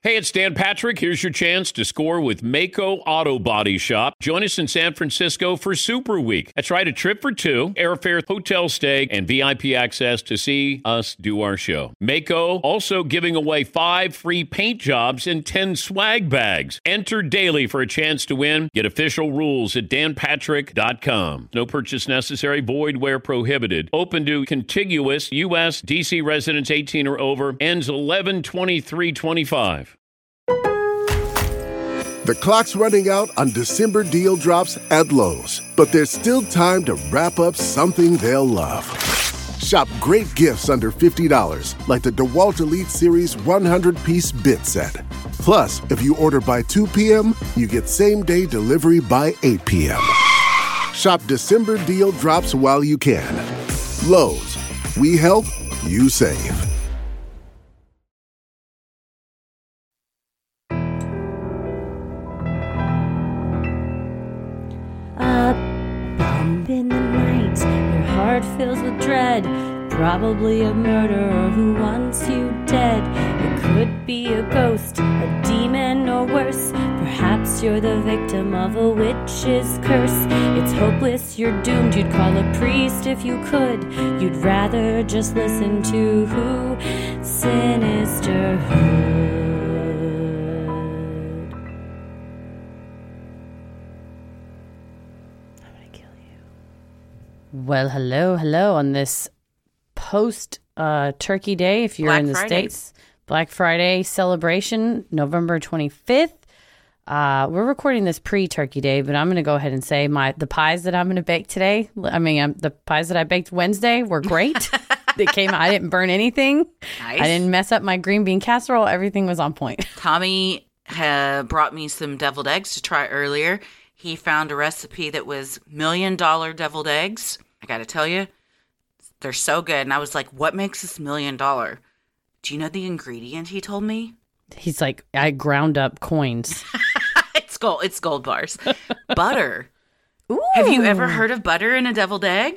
Hey, it's Dan Patrick. Here's your chance to score with Mako Auto Body Shop. Join us in San Francisco for Super Week. That's right, a trip for two, airfare, hotel stay, and VIP access to see us do our show. Mako also giving away 5 free paint jobs and 10 swag bags. Enter daily for a chance to win. Get official rules at danpatrick.com. No purchase necessary, void where prohibited. Open to contiguous U.S. D.C. residents 18 or over. Ends 11/23/25. The clock's running out on December deal drops at Lowe's, but there's still time to wrap up something they'll love. Shop great gifts under $50, like the DeWalt Elite Series 100-piece bit set. Plus, if you order by 2 p.m., you get same-day delivery by 8 p.m. Shop December deal drops while you can. Lowe's, we help, you save. In the night, your heart fills with dread. Probably a murderer who wants you dead. It could be a ghost, a demon, or worse. Perhaps you're the victim of a witch's curse. It's hopeless, you're doomed. You'd call a priest if you could. You'd rather just listen to Who? Sinisterhood. Well, hello on this post-Turkey Day, if you're Black in the Friday. States. Black Friday celebration, November 25th. We're recording this pre-Turkey Day, but I'm going to go ahead and say the pies that I'm going to bake today, the pies that I baked Wednesday were great. They came out, I didn't burn anything. Nice. I didn't mess up my green bean casserole. Everything was on point. Tommy brought me some deviled eggs to try earlier. He found a recipe that was $1 million deviled eggs. I got to tell you, they're so good. And I was like, what makes this $1 million? Do you know the ingredient he told me? He's like, I ground up coins. It's gold bars. Butter. Ooh. Have you ever heard of butter in a deviled egg?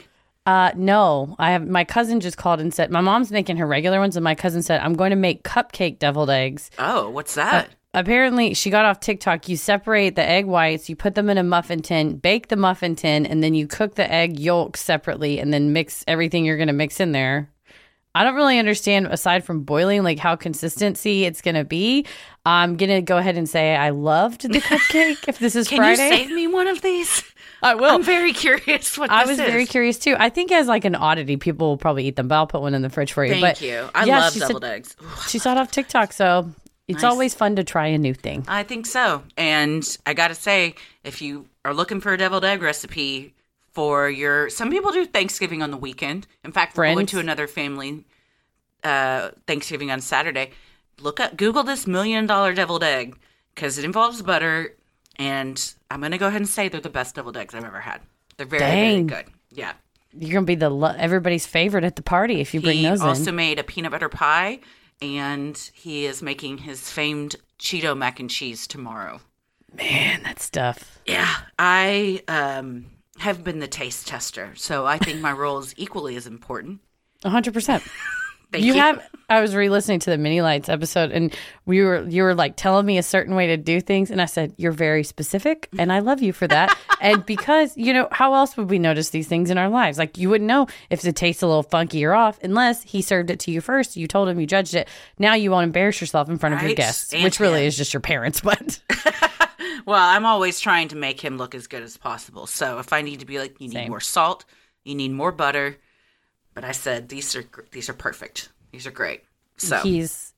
No, I have. My cousin just called and said, my mom's making her regular ones, and my cousin said, I'm going to make cupcake deviled eggs. Oh, what's that? Apparently, she got off TikTok. You separate the egg whites, you put them in a muffin tin, bake the muffin tin, and then you cook the egg yolks separately, and then mix everything you're going to mix in there. I don't really understand, aside from boiling, like how consistency it's going to be. I'm going to go ahead and say I loved the cupcake. If this is Can Friday, you save me one of these? I will. I'm very curious what this is. I was very curious too. I think as like an oddity, people will probably eat them, but I'll put one in the fridge for you. Thank you. I love deviled eggs. She saw it off TikTok, so it's Nice. always fun to try a new thing. I think so. And I got to say, if you are looking for a deviled egg recipe for some people do Thanksgiving on the weekend. In fact, we're going to another family Thanksgiving on Saturday. Google this $1 million deviled egg because it involves butter. And I'm going to go ahead and say they're the best deviled eggs I've ever had. They're very, very good. Yeah. You're going to be everybody's favorite at the party if you bring those in. He also made a peanut butter pie. And he is making his famed Cheeto mac and cheese tomorrow. Man, that stuff. Yeah, I have been the taste tester, so I think my role is equally as important. 100%. Thank you. I was re-listening to the Mini Lights episode, and you were like telling me a certain way to do things, and I said, you're very specific, and I love you for that. And because, how else would we notice these things in our lives? Like, you wouldn't know if it tastes a little funky or off unless he served it to you first. You told him, you judged it. Now you won't embarrass yourself in front of your guests, which really is just your parents, but... Well, I'm always trying to make him look as good as possible. So if I need to be like, you need more salt, you need more butter. But I said, these are perfect. These are great. So he's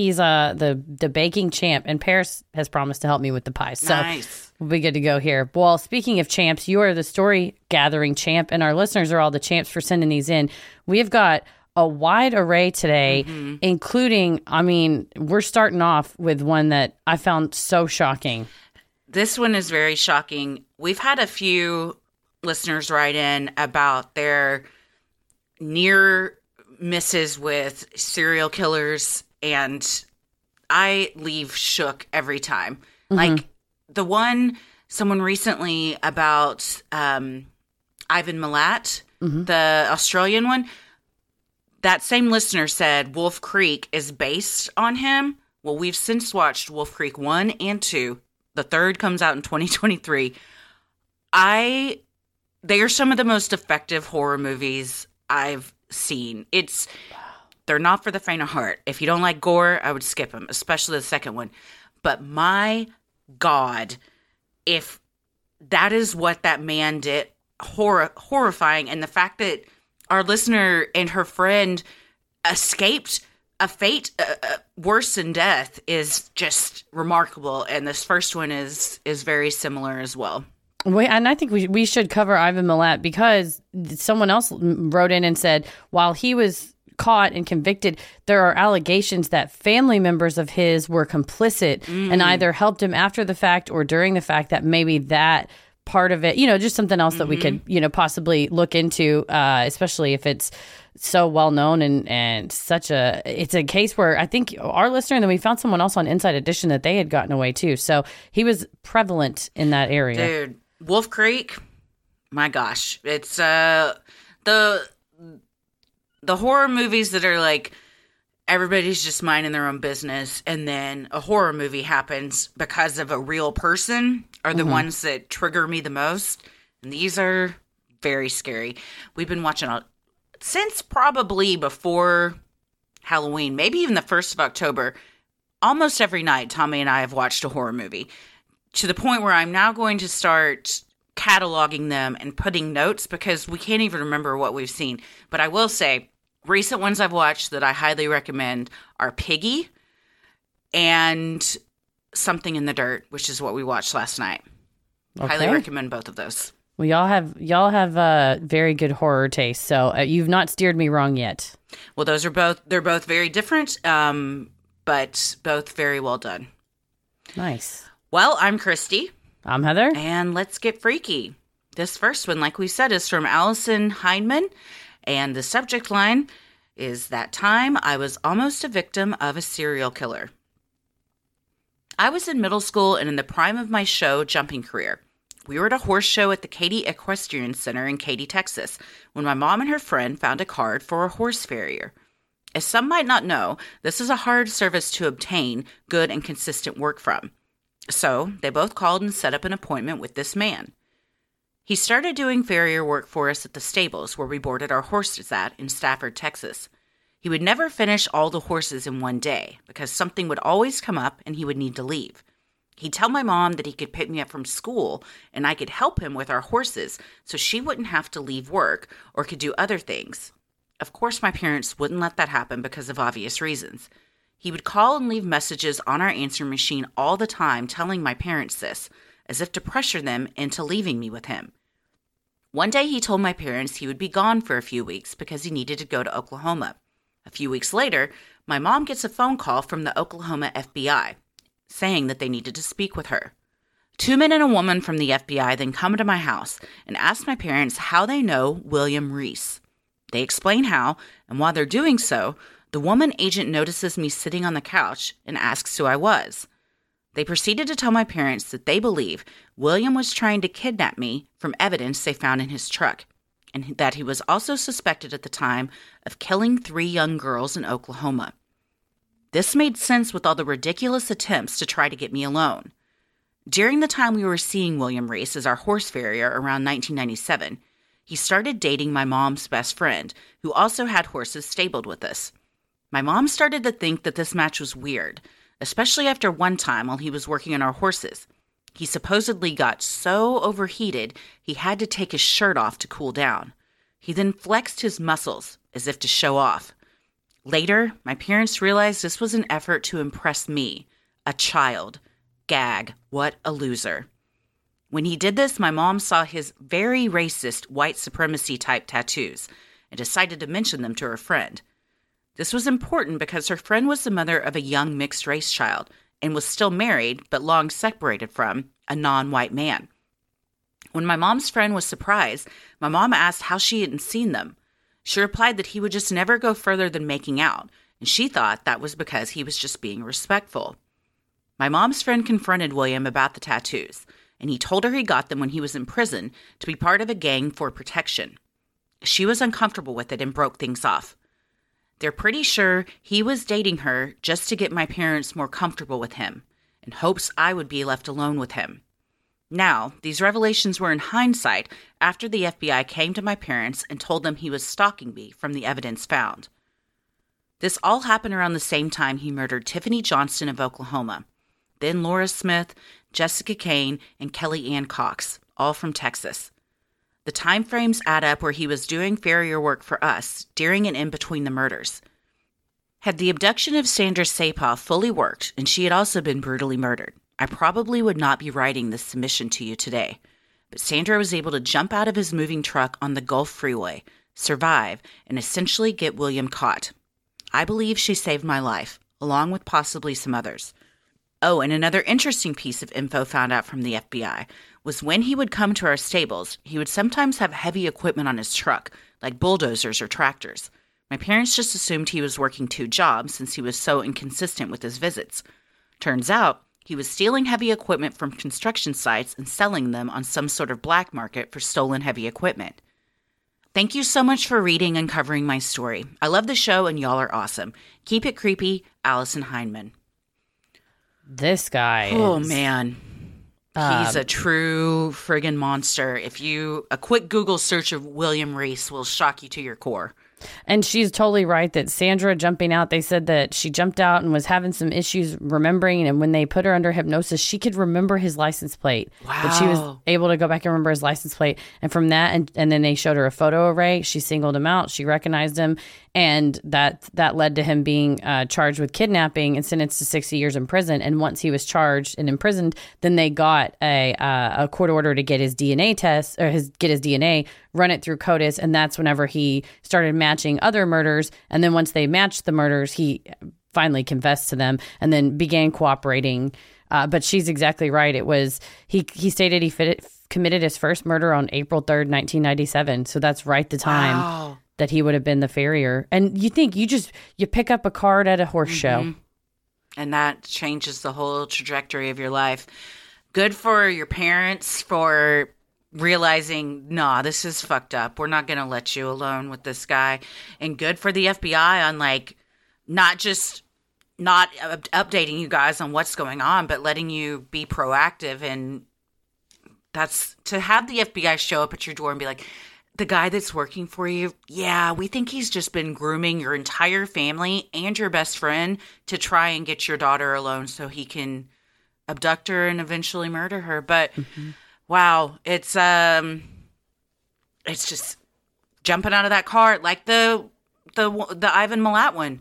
the baking champ, and Paris has promised to help me with the pies. So nice. We'll be good to go here. Well, speaking of champs, you are the story gathering champ, and our listeners are all the champs for sending these in. We have got a wide array today, including, we're starting off with one that I found so shocking. This one is very shocking. We've had a few listeners write in about their near misses with serial killers, and I leave shook every time. Like the one someone recently about Ivan Milat, the Australian one, that same listener said Wolf Creek is based on him. Well, we've since watched Wolf Creek 1 and 2. The third comes out in 2023. They are some of the most effective horror movies I've seen. They're not for the faint of heart. If you don't like gore, I would skip them, especially the second one. But my God, if that is what that man did, horrifying. And the fact that our listener and her friend escaped a fate worse than death is just remarkable. And this first one is very similar as well. And I think we should cover Ivan Milat, because someone else wrote in and said, while he was caught and convicted, there are allegations that family members of his were complicit and either helped him after the fact or during the fact, that maybe that part of it, just something else that we could, possibly look into, especially if it's so well known and it's a case where I think our listener, and then we found someone else on Inside Edition that they had gotten away too. So he was prevalent in that area. Dude, Wolf Creek, my gosh, it's the horror movies that are like everybody's just minding their own business, and then a horror movie happens because of a real person are the ones that trigger me the most. And these are very scary. We've been watching since probably before Halloween, maybe even the 1st of October. Almost every night, Tommy and I have watched a horror movie, to the point where I'm now going to start cataloging them and putting notes, because we can't even remember what we've seen. But I will say, recent ones I've watched that I highly recommend are Piggy and Something in the Dirt, which is what we watched last night. Okay. Highly recommend both of those. Well, y'all have very good horror taste, so you've not steered me wrong yet. Well, they're both very different, but both very well done. Nice. Well, I'm Christy. I'm Heather. And let's get freaky. This first one, like we said, is from Allison Heineman, and the subject line is "That time I was almost a victim of a serial killer." I was in middle school and in the prime of my show jumping career. We were at a horse show at the Katy Equestrian Center in Katy, Texas, when my mom and her friend found a card for a horse farrier. As some might not know, this is a hard service to obtain good and consistent work from. So they both called and set up an appointment with this man. He started doing farrier work for us at the stables where we boarded our horses at in Stafford, Texas. He would never finish all the horses in one day because something would always come up and he would need to leave. He'd tell my mom that he could pick me up from school and I could help him with our horses so she wouldn't have to leave work or could do other things. Of course, my parents wouldn't let that happen because of obvious reasons. He would call and leave messages on our answering machine all the time telling my parents this, as if to pressure them into leaving me with him. One day he told my parents he would be gone for a few weeks because he needed to go to Oklahoma. A few weeks later, my mom gets a phone call from the Oklahoma FBI saying that they needed to speak with her. 2 men and a woman from the FBI then come to my house and ask my parents how they know William Reese. They explain how, and while they're doing so, the woman agent notices me sitting on the couch and asks who I was. They proceeded to tell my parents that they believe William was trying to kidnap me from evidence they found in his truck, and that he was also suspected at the time of killing 3 young girls in Oklahoma. This made sense with all the ridiculous attempts to try to get me alone. During the time we were seeing William Reese as our horse farrier around 1997, he started dating my mom's best friend, who also had horses stabled with us. My mom started to think that this match was weird, especially after one time while he was working on our horses. He supposedly got so overheated he had to take his shirt off to cool down. He then flexed his muscles as if to show off. Later, my parents realized this was an effort to impress me, a child. Gag, what a loser. When he did this, my mom saw his very racist white supremacy type tattoos and decided to mention them to her friend. This was important because her friend was the mother of a young mixed race child and was still married but long separated from a non-white man. When my mom's friend was surprised, my mom asked how she hadn't seen them. She replied that he would just never go further than making out, and she thought that was because he was just being respectful. My mom's friend confronted William about the tattoos, and he told her he got them when he was in prison to be part of a gang for protection. She was uncomfortable with it and broke things off. They're pretty sure he was dating her just to get my parents more comfortable with him, in hopes I would be left alone with him. Now, these revelations were in hindsight after the FBI came to my parents and told them he was stalking me from the evidence found. This all happened around the same time he murdered Tiffany Johnston of Oklahoma, then Laura Smith, Jessica Kane, and Kelly Ann Cox, all from Texas. The time frames add up where he was doing farrier work for us during and in between the murders. Had the abduction of Sandra Sapah fully worked and she had also been brutally murdered, I probably would not be writing this submission to you today. But Sandra was able to jump out of his moving truck on the Gulf Freeway, survive, and essentially get William caught. I believe she saved my life, along with possibly some others. Oh, and another interesting piece of info found out from the FBI was when he would come to our stables, he would sometimes have heavy equipment on his truck, like bulldozers or tractors. My parents just assumed he was working 2 jobs since he was so inconsistent with his visits. Turns out, he was stealing heavy equipment from construction sites and selling them on some sort of black market for stolen heavy equipment. Thank you so much for reading and covering my story. I love the show and y'all are awesome. Keep it creepy, Allison Heineman. This guy Oh, is, man. He's a true friggin' monster. A quick Google search of William Reese will shock you to your core. And she's totally right that Sandra jumping out, they said that she jumped out and was having some issues remembering. And when they put her under hypnosis, she could remember his license plate. Wow. But she was able to go back and remember his license plate. And from that, and then they showed her a photo array. She singled him out. She recognized him. And that led to him being charged with kidnapping and sentenced to 60 years in prison. And once he was charged and imprisoned, then they got a court order to get his DNA test, or get his DNA, run it through CODIS. And that's whenever he started matching other murders. And then once they matched the murders, he finally confessed to them and then began cooperating. But she's exactly right. It was, he stated he committed his first murder on April 3rd, 1997. So that's right the time. Wow. That he would have been the farrier. And you think you pick up a card at a horse show. And that changes the whole trajectory of your life. Good for your parents for realizing, nah, this is fucked up. We're not going to let you alone with this guy. And good for the FBI on not updating you guys on what's going on, but letting you be proactive. And that's to have the FBI show up at your door and be like, the guy that's working for you, yeah, we think he's just been grooming your entire family and your best friend to try and get your daughter alone so he can abduct her and eventually murder her. But wow, it's just jumping out of that car like the Ivan Milat one.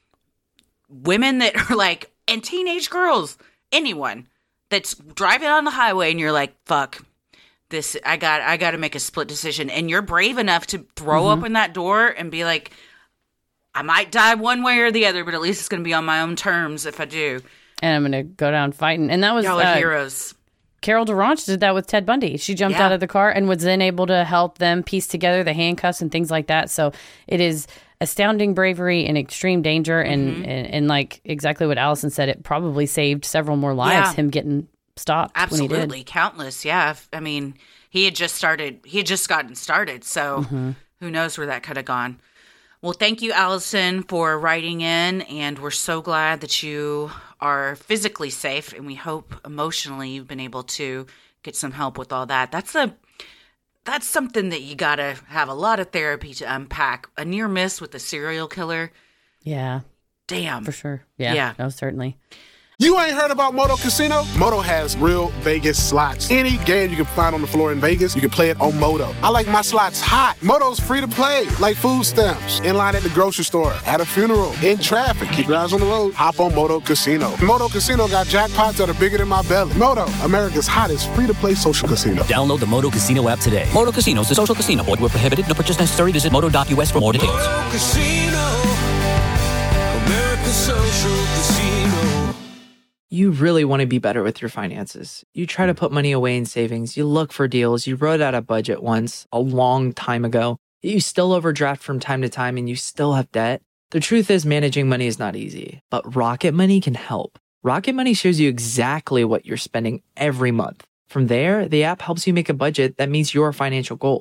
Women that are and teenage girls, anyone that's driving on the highway and you're like, fuck. This I got to make a split decision, and you're brave enough to throw open that door and be like, I might die one way or the other, but at least it's going to be on my own terms if I do. And I'm going to go down fighting. And that was y'all are heroes. Carol Durant did that with Ted Bundy. She jumped out of the car and was then able to help them piece together the handcuffs and things like that. So it is astounding bravery and extreme danger, and like exactly what Allison said, it probably saved several more lives. Him getting stopped. Absolutely. When he did. Countless. Yeah. I mean, he had just gotten started. So who knows where that could have gone. Well, thank you, Allison, for writing in. And we're so glad that you are physically safe. And we hope emotionally you've been able to get some help with all that. That's something that you got to have a lot of therapy to unpack. A near miss with a serial killer. Yeah. Damn. For sure. Yeah. No, certainly. You ain't heard about Moto Casino? Moto has real Vegas slots. Any game you can find on the floor in Vegas, you can play it on Moto. I like my slots hot. Moto's free to play, like food stamps. In line at the grocery store, at a funeral, in traffic. Keep your eyes on the road. Hop on Moto Casino. Moto Casino got jackpots that are bigger than my belly. Moto, America's hottest free-to-play social casino. Download the Moto Casino app today. Moto Casino is a social casino. Void where prohibited. No purchase necessary. Visit moto.us for more details. Moto Casino, America's social casino. You really want to be better with your finances. You try to put money away in savings. You look for deals. You wrote out a budget once, a long time ago. You still overdraft from time to time and you still have debt. The truth is managing money is not easy, but Rocket Money can help. Rocket Money shows you exactly what you're spending every month. From there, the app helps you make a budget that meets your financial goals.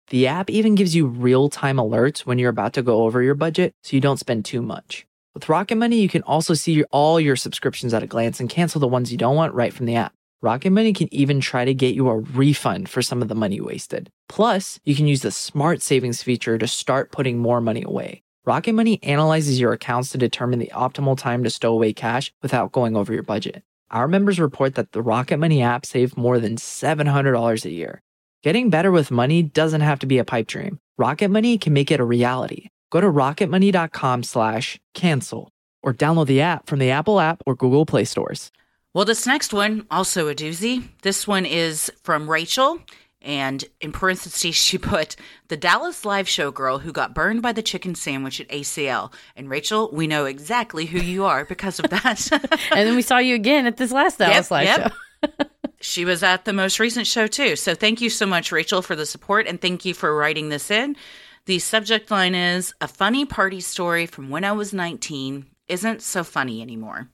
The app even gives you real-time alerts when you're about to go over your budget so you don't spend too much. With Rocket Money, you can also see all your subscriptions at a glance and cancel the ones you don't want right from the app. Rocket Money can even try to get you a refund for some of the money you wasted. Plus, you can use the Smart Savings feature to start putting more money away. Rocket Money analyzes your accounts to determine the optimal time to stow away cash without going over your budget. Our members report that the Rocket Money app saved more than $700 a year. Getting better with money doesn't have to be a pipe dream. Rocket Money can make it a reality. Go to rocketmoney.com/cancel or download the app from the Apple app or Google Play stores. Well, this next one, also a doozy. This one is from Rachel, and in parentheses, she put, the Dallas live show girl who got burned by the chicken sandwich at ACL. And Rachel, we know exactly who you are because of that. And then we saw you again at this last Dallas live show. She was at the most recent show, too. So thank you so much, Rachel, for the support, and thank you for writing this in. The subject line is, a funny party story from when I was 19 isn't so funny anymore.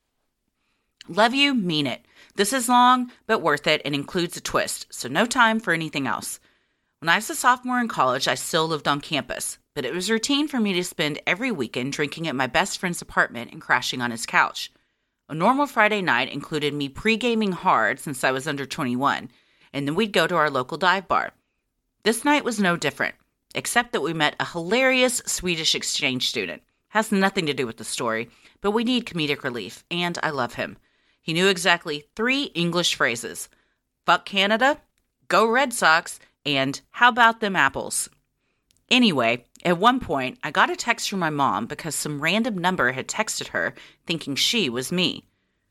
Love you, mean it. This is long, but worth it, and includes a twist, so no time for anything else. When I was a sophomore in college, I still lived on campus, but it was routine for me to spend every weekend drinking at my best friend's apartment and crashing on his couch. A normal Friday night included me pre-gaming hard since I was under 21, and then we'd go to our local dive bar. This night was no different, except that we met a hilarious Swedish exchange student. Has nothing to do with the story, but we need comedic relief, and I love him. He knew exactly 3 English phrases: fuck Canada, go Red Sox, and how about them apples? Anyway, at one point, I got a text from my mom because some random number had texted her thinking she was me.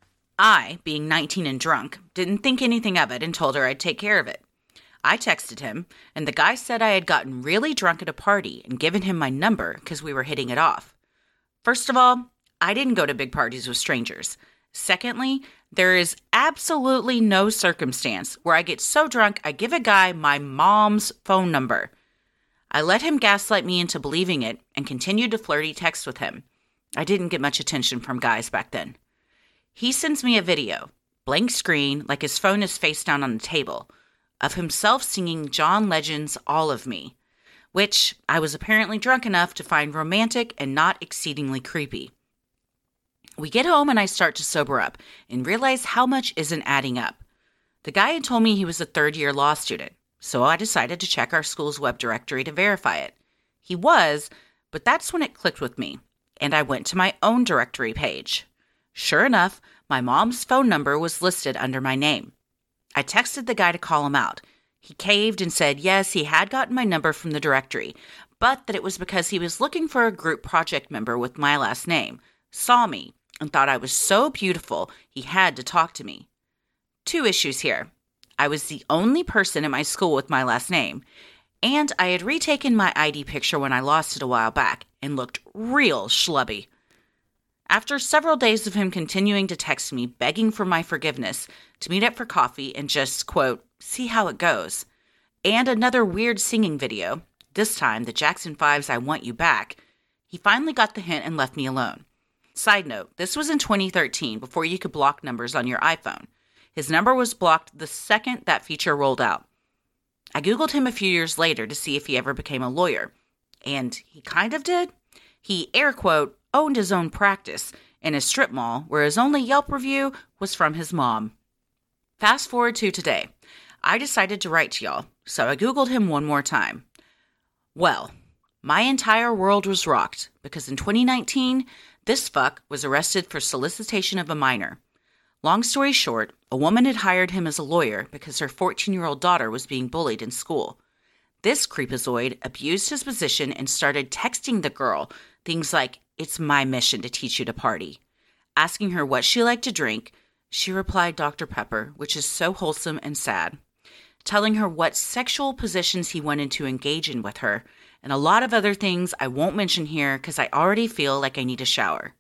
I, being 19 and drunk, didn't think anything of it and told her I'd take care of it. I texted him, and the guy said I had gotten really drunk at a party and given him my number because we were hitting it off. First of all, I didn't go to big parties with strangers. Secondly, there is absolutely no circumstance where I get so drunk I give a guy my mom's phone number. I let him gaslight me into believing it and continued to flirty text with him. I didn't get much attention from guys back then. He sends me a video, blank screen, like his phone is face down on the table, of himself singing John Legend's All of Me, which I was apparently drunk enough to find romantic and not exceedingly creepy. We get home and I start to sober up and realize how much isn't adding up. The guy had told me he was a third-year law student, so I decided to check our school's web directory to verify it. He was, but that's when it clicked with me, and I went to my own directory page. Sure enough, my mom's phone number was listed under my name. I texted the guy to call him out. He caved and said yes, he had gotten my number from the directory, but that it was because he was looking for a group project member with my last name, saw me, and thought I was so beautiful he had to talk to me. 2 issues here. I was the only person in my school with my last name, and I had retaken my ID picture when I lost it a while back and looked real schlubby. After several days of him continuing to text me, begging for my forgiveness, to meet up for coffee and just, quote, see how it goes, and another weird singing video, this time the Jackson 5's I Want You Back, he finally got the hint and left me alone. Side note, this was in 2013, before you could block numbers on your iPhone. His number was blocked the second that feature rolled out. I Googled him a few years later to see if he ever became a lawyer, and he kind of did. He, air quote, owned his own practice in a strip mall where his only Yelp review was from his mom. Fast forward to today. I decided to write to y'all, so I Googled him one more time. Well, my entire world was rocked because in 2019, this fuck was arrested for solicitation of a minor. Long story short, a woman had hired him as a lawyer because her 14-year-old daughter was being bullied in school. This creepazoid abused his position and started texting the girl things like, it's my mission to teach you to party. Asking her what she liked to drink, she replied Dr. Pepper, which is so wholesome and sad. Telling her what sexual positions he wanted to engage in with her, and a lot of other things I won't mention here because I already feel like I need a shower.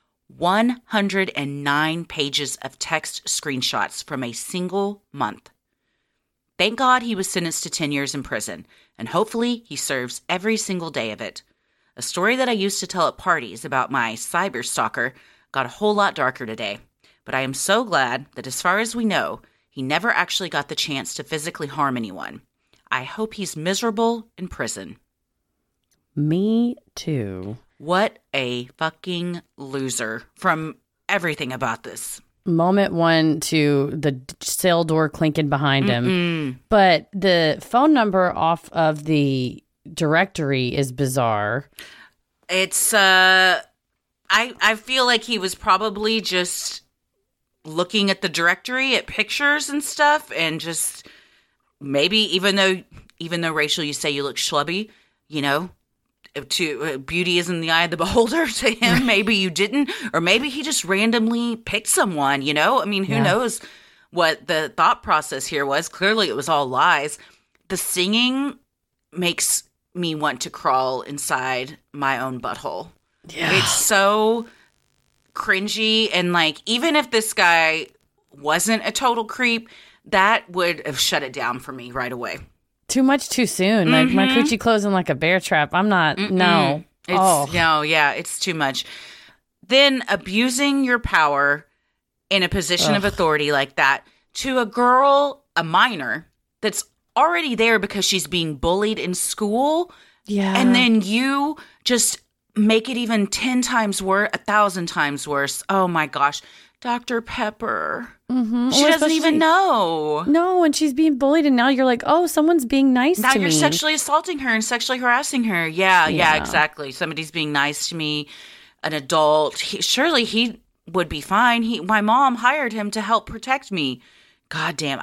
109 pages of text screenshots from a single month. Thank God he was sentenced to 10 years in prison, and hopefully he serves every single day of it. A story that I used to tell at parties about my cyber stalker got a whole lot darker today, but I am so glad that as far as we know, he never actually got the chance to physically harm anyone. I hope he's miserable in prison. Me too. What a fucking loser from everything about this. Moment one to the cell door clinking behind him. But the phone number off of the directory is bizarre. It's, I feel like he was probably just looking at the directory at pictures and stuff, and just maybe even though Rachel, you say you look schlubby, you know, to beauty is in the eye of the beholder to him. Maybe you didn't, or maybe he just randomly picked someone, you know? I mean, who knows what the thought process here was. Clearly it was all lies. The singing makes me want to crawl inside my own butthole. Yeah. It's so cringy, and like, even if this guy wasn't a total creep, that would have shut it down for me right away. Too much too soon. Like my coochie closing like a bear trap. I'm not. No. It's too much. Then abusing your power in a position of authority like that to a girl, a minor, that's already there because she's being bullied in school. Yeah. And then you just make it even 10 times worse, 1,000 times worse. Oh my gosh. Dr. Pepper. She doesn't even know. No, and she's being bullied, and now you're like, oh, someone's being nice now to me. Now you're sexually assaulting her and sexually harassing her. Yeah, exactly. Somebody's being nice to me, an adult. Surely he would be fine. My mom hired him to help protect me. God damn,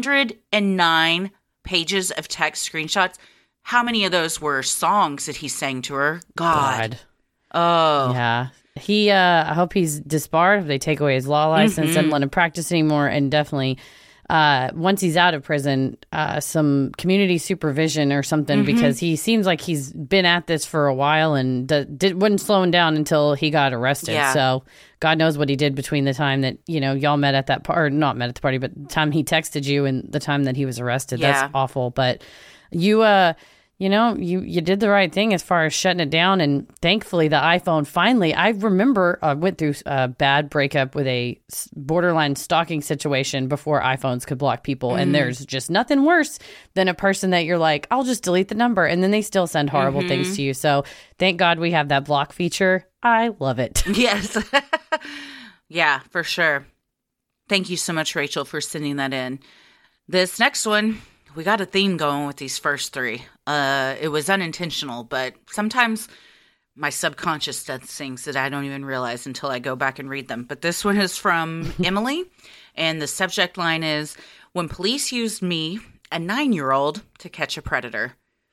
109 pages of text screenshots. How many of those were songs that he sang to her? God. Oh. Yeah. I hope he's disbarred if they take away his law license and let him practice anymore. And definitely, once he's out of prison, some community supervision or something, because he seems like he's been at this for a while and wasn't slowing down until he got arrested. Yeah. So God knows what he did between the time that, you know, y'all met at that party, or not met at the party, but the time he texted you and the time that he was arrested. Yeah. That's awful. But you know, you did the right thing as far as shutting it down. And thankfully, the iPhone finally, I remember I went through a bad breakup with a borderline stalking situation before iPhones could block people. And there's just nothing worse than a person that you're like, I'll just delete the number. And then they still send horrible things to you. So thank God we have that block feature. I love it. Yes. Yeah, for sure. Thank you so much, Rachel, for sending that in. This next one, we got a theme going with these first three. It was unintentional, but sometimes my subconscious does things that I don't even realize until I go back and read them. But this one is from Emily, and the subject line is, when police used me, a 9-year-old, to catch a predator.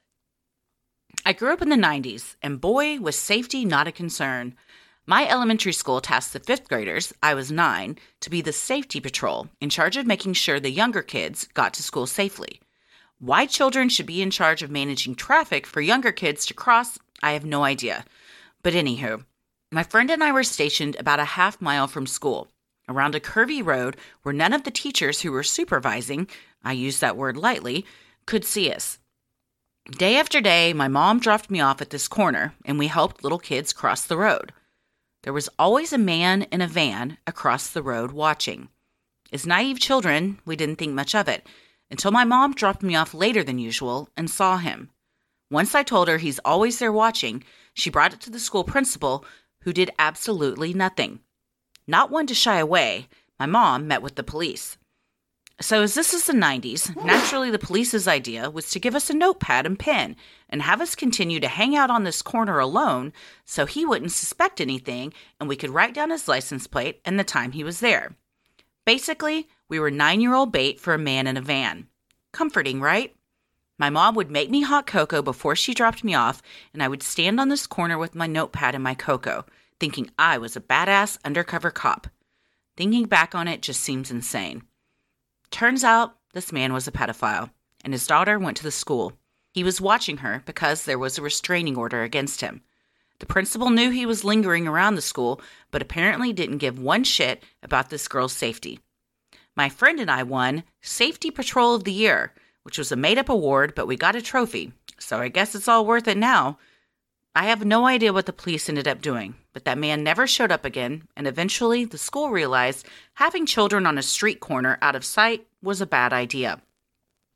I grew up in the 90s, and boy, was safety not a concern. My elementary school tasked the 5th graders, I was 9, to be the safety patrol, in charge of making sure the younger kids got to school safely. Why children should be in charge of managing traffic for younger kids to cross, I have no idea. But anywho, my friend and I were stationed about a half mile from school, around a curvy road where none of the teachers who were supervising, I use that word lightly, could see us. Day after day, my mom dropped me off at this corner, and we helped little kids cross the road. There was always a man in a van across the road watching. As naive children, we didn't think much of it, until my mom dropped me off later than usual and saw him. Once I told her he's always there watching, she brought it to the school principal, who did absolutely nothing. Not one to shy away, my mom met with the police. So as this is the 90s, naturally the police's idea was to give us a notepad and pen and have us continue to hang out on this corner alone so he wouldn't suspect anything and we could write down his license plate and the time he was there. Basically, we were 9-year-old bait for a man in a van. Comforting, right? My mom would make me hot cocoa before she dropped me off, and I would stand on this corner with my notepad and my cocoa, thinking I was a badass undercover cop. Thinking back on it just seems insane. Turns out, this man was a pedophile, and his daughter went to the school. He was watching her because there was a restraining order against him. The principal knew he was lingering around the school, but apparently didn't give one shit about this girl's safety. My friend and I won Safety Patrol of the Year, which was a made-up award, but we got a trophy, so I guess it's all worth it now. I have no idea what the police ended up doing, but that man never showed up again, and eventually the school realized having children on a street corner out of sight was a bad idea.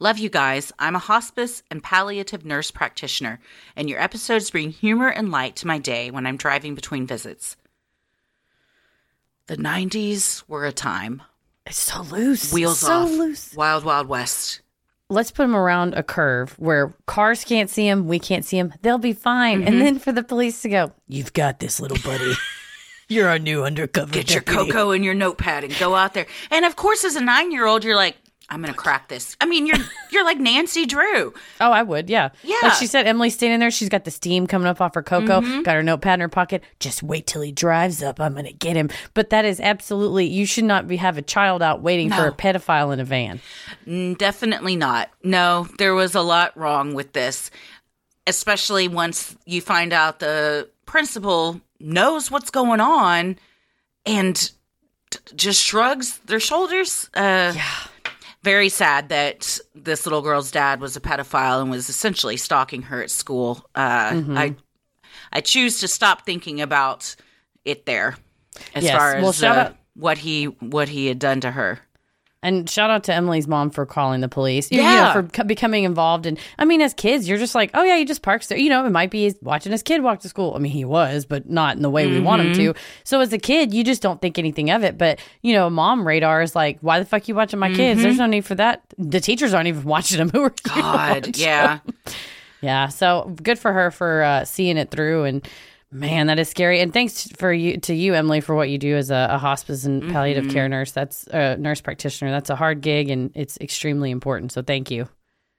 Love you guys. I'm a hospice and palliative nurse practitioner, and your episodes bring humor and light to my day when I'm driving between visits. The 90s were a time. It's so loose. Wheels so off. Loose. Wild, wild west. Let's put them around a curve where cars can't see them, we can't see them. They'll be fine. Mm-hmm. And then for the police to go, you've got this, little buddy. You're our new undercover Get deputy. your cocoa and your notepad and go out there. And of course, as a 9-year-old, you're like, I'm going to crack this. I mean, you're like Nancy Drew. Oh, I would, yeah. Yeah. Like she said, Emily's standing there. She's got the steam coming up off her cocoa, got her notepad in her pocket. Just wait till he drives up. I'm going to get him. But that is absolutely, you should not have a child out waiting for a pedophile in a van. Definitely not. No, there was a lot wrong with this, especially once you find out the principal knows what's going on and just shrugs their shoulders. Very sad that this little girl's dad was a pedophile and was essentially stalking her at school. I choose to stop thinking about it there as far as what he had done to her. And shout out to Emily's mom for calling the police. Yeah. For becoming involved. And I mean, as kids, you're just like, oh, yeah, he just parks there. It might be watching his kid walk to school. I mean, he was, but not in the way we want him to. So as a kid, you just don't think anything of it. But, mom radar is like, why the fuck you watching my kids? There's no need for that. The teachers aren't even watching them. Who are you watching? Yeah. Yeah. So good for her for seeing it through. And man, that is scary. And thanks to you, Emily, for what you do as a hospice and palliative care nurse. That's a nurse practitioner. That's a hard gig, and it's extremely important. So thank you.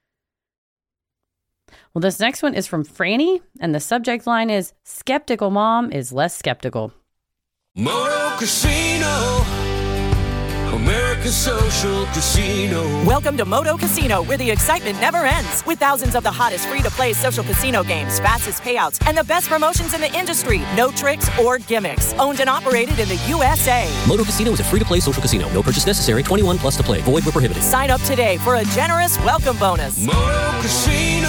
Well, this next one is from Franny, and the subject line is, skeptical mom is less skeptical. Moto Casino, America's social casino. Welcome to Moto Casino, where the excitement never ends. With thousands of the hottest free-to-play social casino games, fastest payouts, and the best promotions in the industry. No tricks or gimmicks. Owned and operated in the USA. Moto Casino is a free-to-play social casino. No purchase necessary. 21 plus to play. Void where prohibited. Sign up today for a generous welcome bonus. Moto Casino,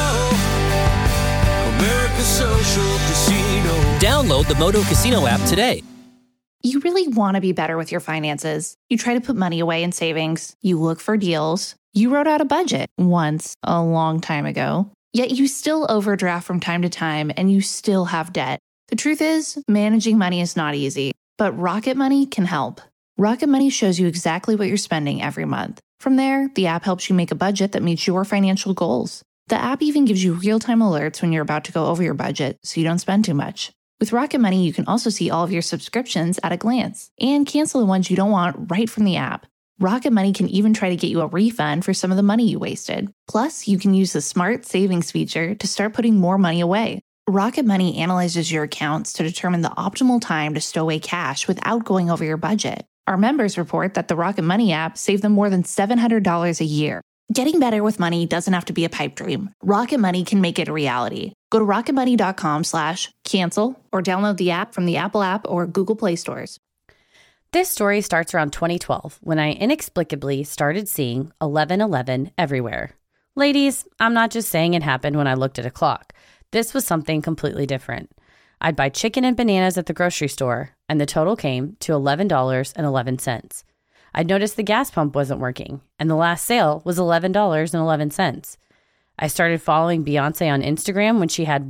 America's social casino. Download the Moto Casino app today. You really want to be better with your finances. You try to put money away in savings. You look for deals. You wrote out a budget once a long time ago. Yet you still overdraft from time to time and you still have debt. The truth is, managing money is not easy, but Rocket Money can help. Rocket Money shows you exactly what you're spending every month. From there, the app helps you make a budget that meets your financial goals. The app even gives you real-time alerts when you're about to go over your budget so you don't spend too much. With Rocket Money, you can also see all of your subscriptions at a glance and cancel the ones you don't want right from the app. Rocket Money can even try to get you a refund for some of the money you wasted. Plus, you can use the Smart Savings feature to start putting more money away. Rocket Money analyzes your accounts to determine the optimal time to stow away cash without going over your budget. Our members report that the Rocket Money app saved them more than $700 a year. Getting better with money doesn't have to be a pipe dream. Rocket Money can make it a reality. Go to rocketmoney.com/cancel or download the app from the Apple app or Google Play stores. This story starts around 2012 when I inexplicably started seeing 11:11 everywhere. Ladies, I'm not just saying it happened when I looked at a clock. This was something completely different. I'd buy chicken and bananas at the grocery store, and the total came to $11.11. I'd noticed the gas pump wasn't working, and the last sale was $11.11. I started following Beyonce on Instagram when she had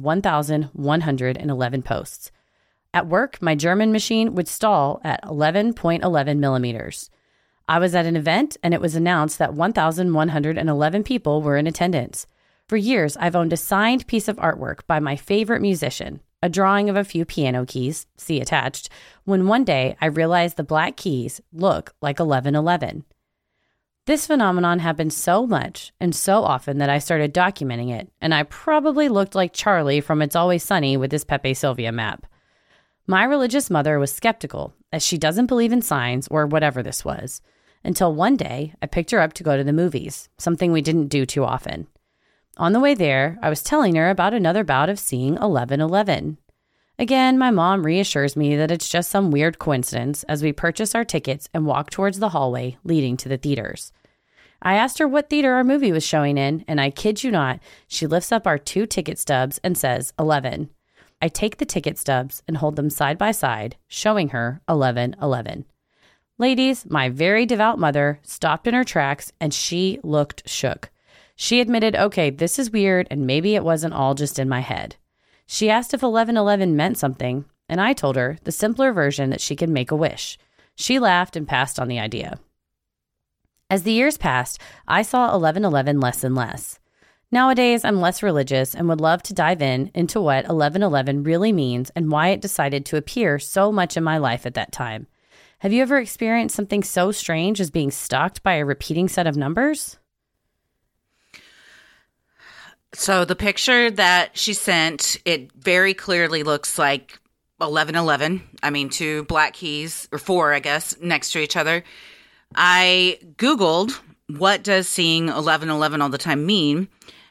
1,111 posts. At work, my German machine would stall at 11.11 millimeters. I was at an event, and it was announced that 1,111 people were in attendance. For years, I've owned a signed piece of artwork by my favorite musician, a drawing of a few piano keys, see attached, when one day I realized the black keys look like 1111. This phenomenon happened so much and so often that I started documenting it, and I probably looked like Charlie from It's Always Sunny with his Pepe Sylvia map. My religious mother was skeptical, as she doesn't believe in signs or whatever this was, until one day I picked her up to go to the movies, something we didn't do too often. On the way there, I was telling her about another bout of seeing 1111. Again, my mom reassures me that it's just some weird coincidence as we purchase our tickets and walk towards the hallway leading to the theaters. I asked her what theater our movie was showing in, and I kid you not, she lifts up our 2 ticket stubs and says 11. I take the ticket stubs and hold them side by side, showing her 1111. Ladies, my very devout mother stopped in her tracks and she looked shook. She admitted, okay, this is weird, and maybe it wasn't all just in my head. She asked if 1111 meant something, and I told her the simpler version that she could make a wish. She laughed and passed on the idea. As the years passed, I saw 1111 less and less. Nowadays, I'm less religious and would love to dive into what 1111 really means and why it decided to appear so much in my life at that time. Have you ever experienced something so strange as being stalked by a repeating set of numbers? So the picture that she sent, it very clearly looks like 1111. I mean, 2 black keys, or 4, I guess, next to each other. I Googled, what does seeing 1111 all the time mean?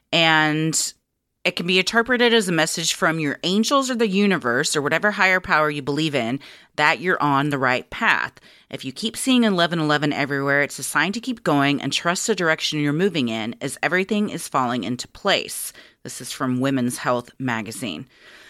And it can be interpreted as a message from your angels or the universe or whatever higher power you believe in that you're on the right path. If you keep seeing 1111 everywhere, it's a sign to keep going and trust the direction you're moving in as everything is falling into place. This is from Women's Health magazine.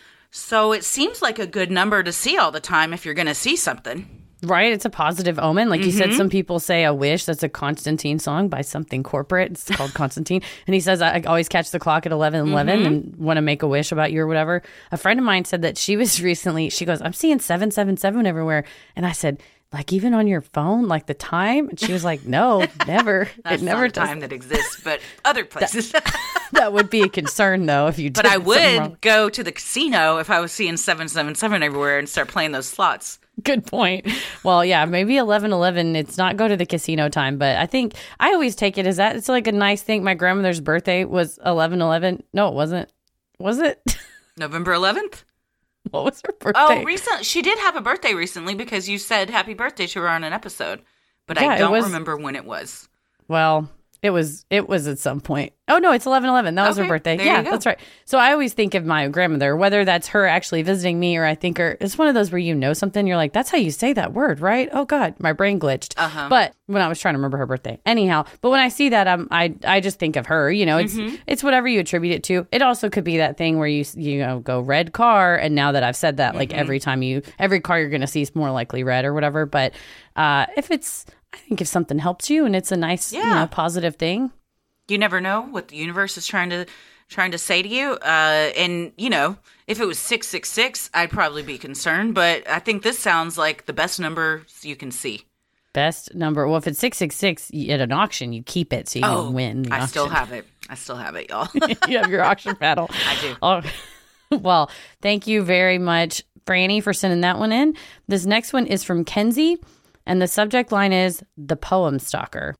So it seems like a good number to see all the time if you're going to see something. Right? It's a positive omen. Like you said, some people say a wish. That's a Constantine song by something corporate. It's called Constantine. And he says, I always catch the clock at 11:11 and want to make a wish about you or whatever. A friend of mine said that she was recently, she goes, I'm seeing 777 everywhere. And I said, like even on your phone, like the time? And she was like, no, never. That's it never not a time that exists, but other places. That would be a concern, though, if you did. But I would go to the casino if I was seeing 777 everywhere and start playing those slots. Good point. Well, yeah, maybe 11:11. It's not go to the casino time, but I think I always take it as that. It's like a nice thing. My grandmother's birthday was 11:11. No, it wasn't. Was it? November 11th? What was her birthday? Oh, recently. She did have a birthday recently because you said happy birthday to her on an episode. But Yeah, I don't it was- remember when it was. Well, it was at some point. Oh, no, it's 11:11. That was her Okay, birthday. there Yeah, you go. that's right. So I always think of my grandmother, whether that's her actually visiting me or I think her, it's one of those where you know something, you're like, that's how you say that word, right? Oh, God, my brain glitched. But when I was trying to remember her birthday. Anyhow, but when I see that, I just think of her, you know, it's whatever you attribute it to. It also could be that thing where you know, go red car. And now that I've said that, like every car you're going to see is more likely red or whatever. But I think if something helps you and it's a nice, you know, positive thing. You never know what the universe is trying to say to you. And, you know, if it was 666, I'd probably be concerned. But I think this sounds like the best number you can see. Best number. Well, if it's 666 at an auction, you keep it so you can win the auction. Still have it. I still have it, y'all. You have your auction paddle. I do. Oh, well, thank you very much, Franny, for sending that one in. This next one is from Kenzie, and the subject line is The Poem Stalker.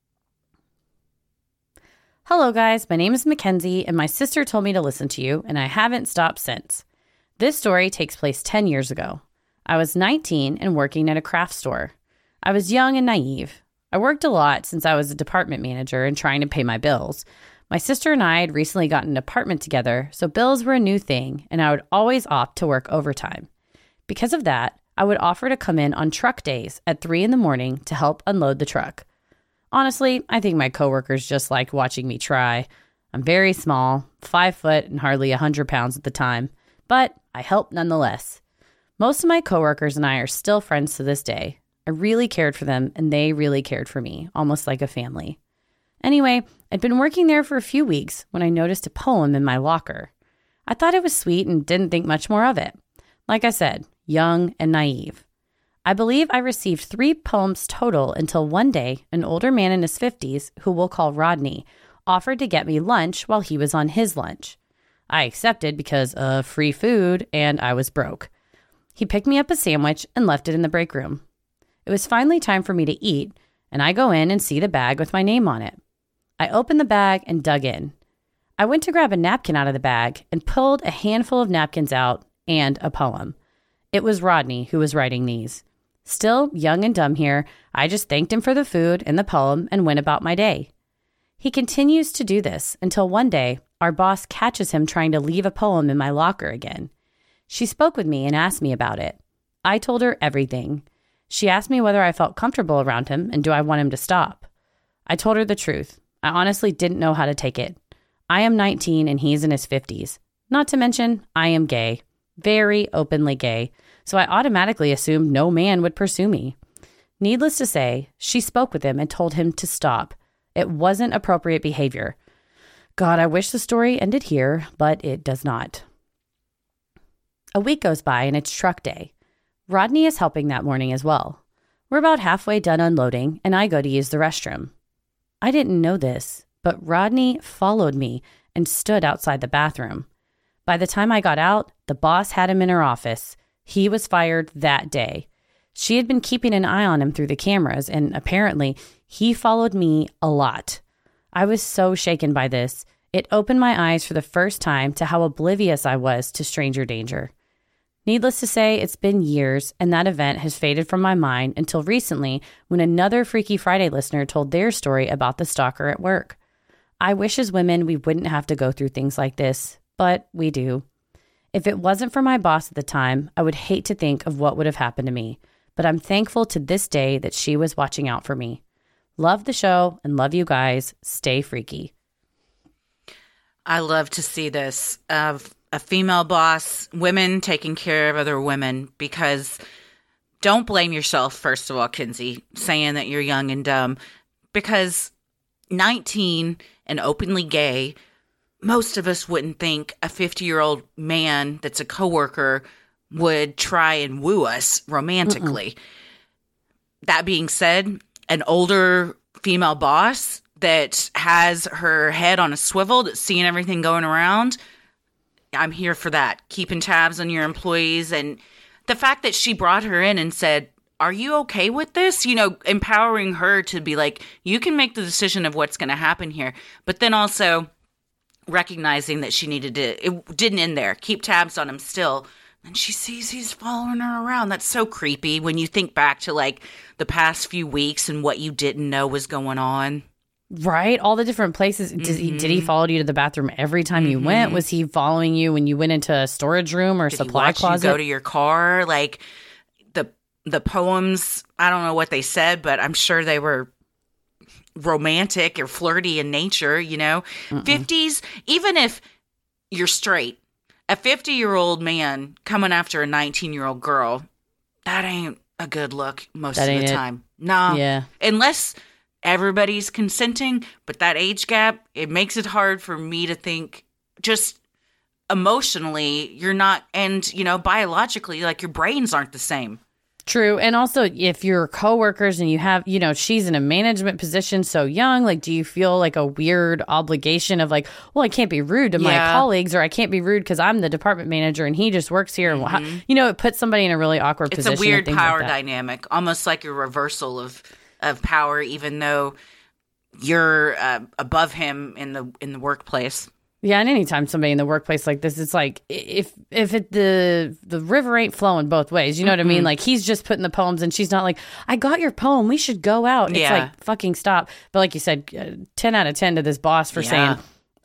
Hello, guys. My name is Mackenzie, and my sister told me to listen to you, and I haven't stopped since. This story takes place 10 years ago. I was 19 and working at a craft store. I was young and naive. I worked a lot since I was a department manager and trying to pay my bills. My sister and I had recently gotten an apartment together, so bills were a new thing, and I would always opt to work overtime. Because of that, I would offer to come in on truck days at 3 a.m. to help unload the truck. Honestly, I think my coworkers just liked watching me try. I'm very small, 5 foot and hardly 100 pounds at the time, but I helped nonetheless. Most of my coworkers and I are still friends to this day. I really cared for them and they really cared for me, almost like a family. Anyway, I'd been working there for a few weeks when I noticed a poem in my locker. I thought it was sweet and didn't think much more of it. Like I said, young and naive. I believe I received 3 poems total until one day, an older man in his 50s, who we'll call Rodney, offered to get me lunch while he was on his lunch. I accepted because of free food and I was broke. He picked me up a sandwich and left it in the break room. It was finally time for me to eat, and I go in and see the bag with my name on it. I opened the bag and dug in. I went to grab a napkin out of the bag and pulled a handful of napkins out and a poem. It was Rodney who was writing these. Still young and dumb here, I just thanked him for the food and the poem and went about my day. He continues to do this until one day our boss catches him trying to leave a poem in my locker again. She spoke with me and asked me about it. I told her everything. She asked me whether I felt comfortable around him and do I want him to stop. I told her the truth. I honestly didn't know how to take it. I am 19 and he's in his 50s. Not to mention, I am gay. Very openly gay. So I automatically assumed no man would pursue me. Needless to say, she spoke with him and told him to stop. It wasn't appropriate behavior. God, I wish the story ended here, but it does not. A week goes by and it's truck day. Rodney is helping that morning as well. We're about halfway done unloading and I go to use the restroom. I didn't know this, but Rodney followed me and stood outside the bathroom. By the time I got out, the boss had him in her office. He was fired that day. She had been keeping an eye on him through the cameras, and apparently he followed me a lot. I was so shaken by this. It opened my eyes for the first time to how oblivious I was to stranger danger. Needless to say, it's been years, and that event has faded from my mind until recently when another Freaky Friday listener told their story about the stalker at work. I wish as women we wouldn't have to go through things like this, but we do. If it wasn't for my boss at the time, I would hate to think of what would have happened to me. But I'm thankful to this day that she was watching out for me. Love the show and love you guys. Stay freaky. I love to see this of a female boss, women taking care of other women, because don't blame yourself, first of all, Kinsey, saying that you're young and dumb, because 19 and openly gay, most of us wouldn't think a 50-year-old man that's a coworker would try and woo us romantically. That being said, an older female boss that has her head on a swivel, that's seeing everything going around, I'm here for that. Keeping tabs on your employees. And the fact that she brought her in and said, are you okay with this? You know, empowering her to be like, you can make the decision of what's going to happen here. But then also recognizing that she needed to, it didn't end there. Keep tabs on him still. And she sees he's following her around. That's so creepy when you think back to like the past few weeks and what you didn't know was going on. Right? All the different places. Did he follow you to the bathroom every time you went? Was he following you when you went into a storage room or supply closet? You go to your car? Like the poems, I don't know what they said, but I'm sure they were romantic or flirty in nature, you know? 50s, even if you're straight, a 50-year-old man coming after a 19-year-old girl, that ain't a good look most of the time. No. Yeah. Unless everybody's consenting, but that age gap, it makes it hard for me to think just emotionally you're not, and, you know, biologically, like your brains aren't the same. True. And also, if you're coworkers and you have, you know, she's in a management position so young, like, do you feel like a weird obligation of like, well, I can't be rude to my colleagues, or I can't be rude because I'm the department manager and he just works here. And you know, it puts somebody in a really awkward position. It's a weird power dynamic, almost like a reversal of power, even though you're above him in the workplace. Yeah, and anytime somebody in the workplace like this, it's like if the river ain't flowing both ways, you know what I mean? Like he's just putting the poems and she's not like, I got your poem, we should go out. It's like, fucking stop. But like you said, 10 out of 10 to this boss for saying,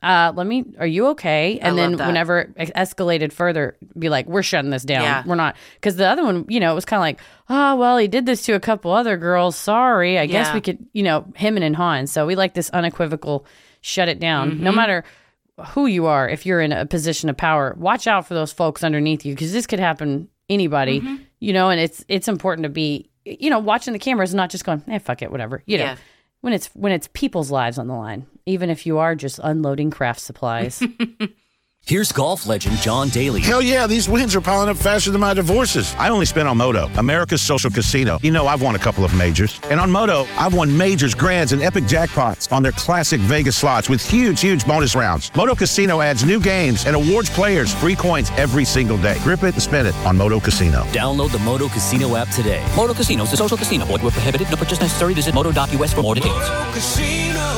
are you okay? And then whenever it escalated further, be like, we're shutting this down. Yeah. We're not. Because the other one, you know, it was kind of like, oh, well, he did this to a couple other girls. Sorry. I guess we could, you know, him and Han. So we like this unequivocal shut it down. No matter who you are, if you're in a position of power, watch out for those folks underneath you, because this could happen anybody, you know, and it's important to be, you know, watching the cameras and not just going, fuck it, whatever, you know, when it's people's lives on the line, even if you are just unloading craft supplies. Here's golf legend John Daly. Hell yeah, these wins are piling up faster than my divorces. I only spent on Moto, America's social casino. You know, I've won a couple of majors. And on Moto, I've won majors, grands, and epic jackpots on their classic Vegas slots with huge, huge bonus rounds. Moto Casino adds new games and awards players free coins every single day. Grip it and spin it on Moto Casino. Download the Moto Casino app today. Moto Casino is a social casino. Void where prohibited. No purchase necessary. Visit moto.us for more details. Moto Casino,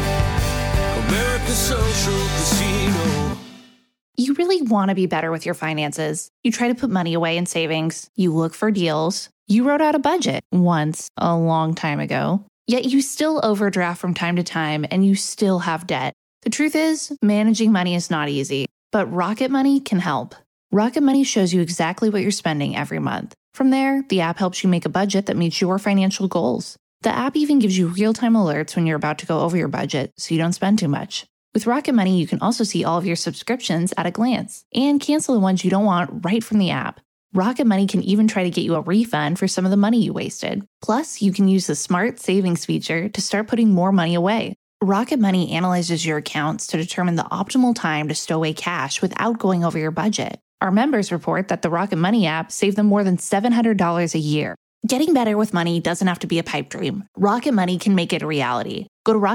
America's social casino. You really want to be better with your finances. You try to put money away in savings. You look for deals. You wrote out a budget once a long time ago. Yet you still overdraft from time to time and you still have debt. The truth is, managing money is not easy, but Rocket Money can help. Rocket Money shows you exactly what you're spending every month. From there, the app helps you make a budget that meets your financial goals. The app even gives you real-time alerts when you're about to go over your budget so you don't spend too much. With Rocket Money, you can also see all of your subscriptions at a glance and cancel the ones you don't want right from the app. Rocket Money can even try to get you a refund for some of the money you wasted. Plus, you can use the Smart Savings feature to start putting more money away. Rocket Money analyzes your accounts to determine the optimal time to stow away cash without going over your budget. Our members report that the Rocket Money app saved them more than $700 a year. Getting better with money doesn't have to be a pipe dream. Rocket Money can make it a reality. Go to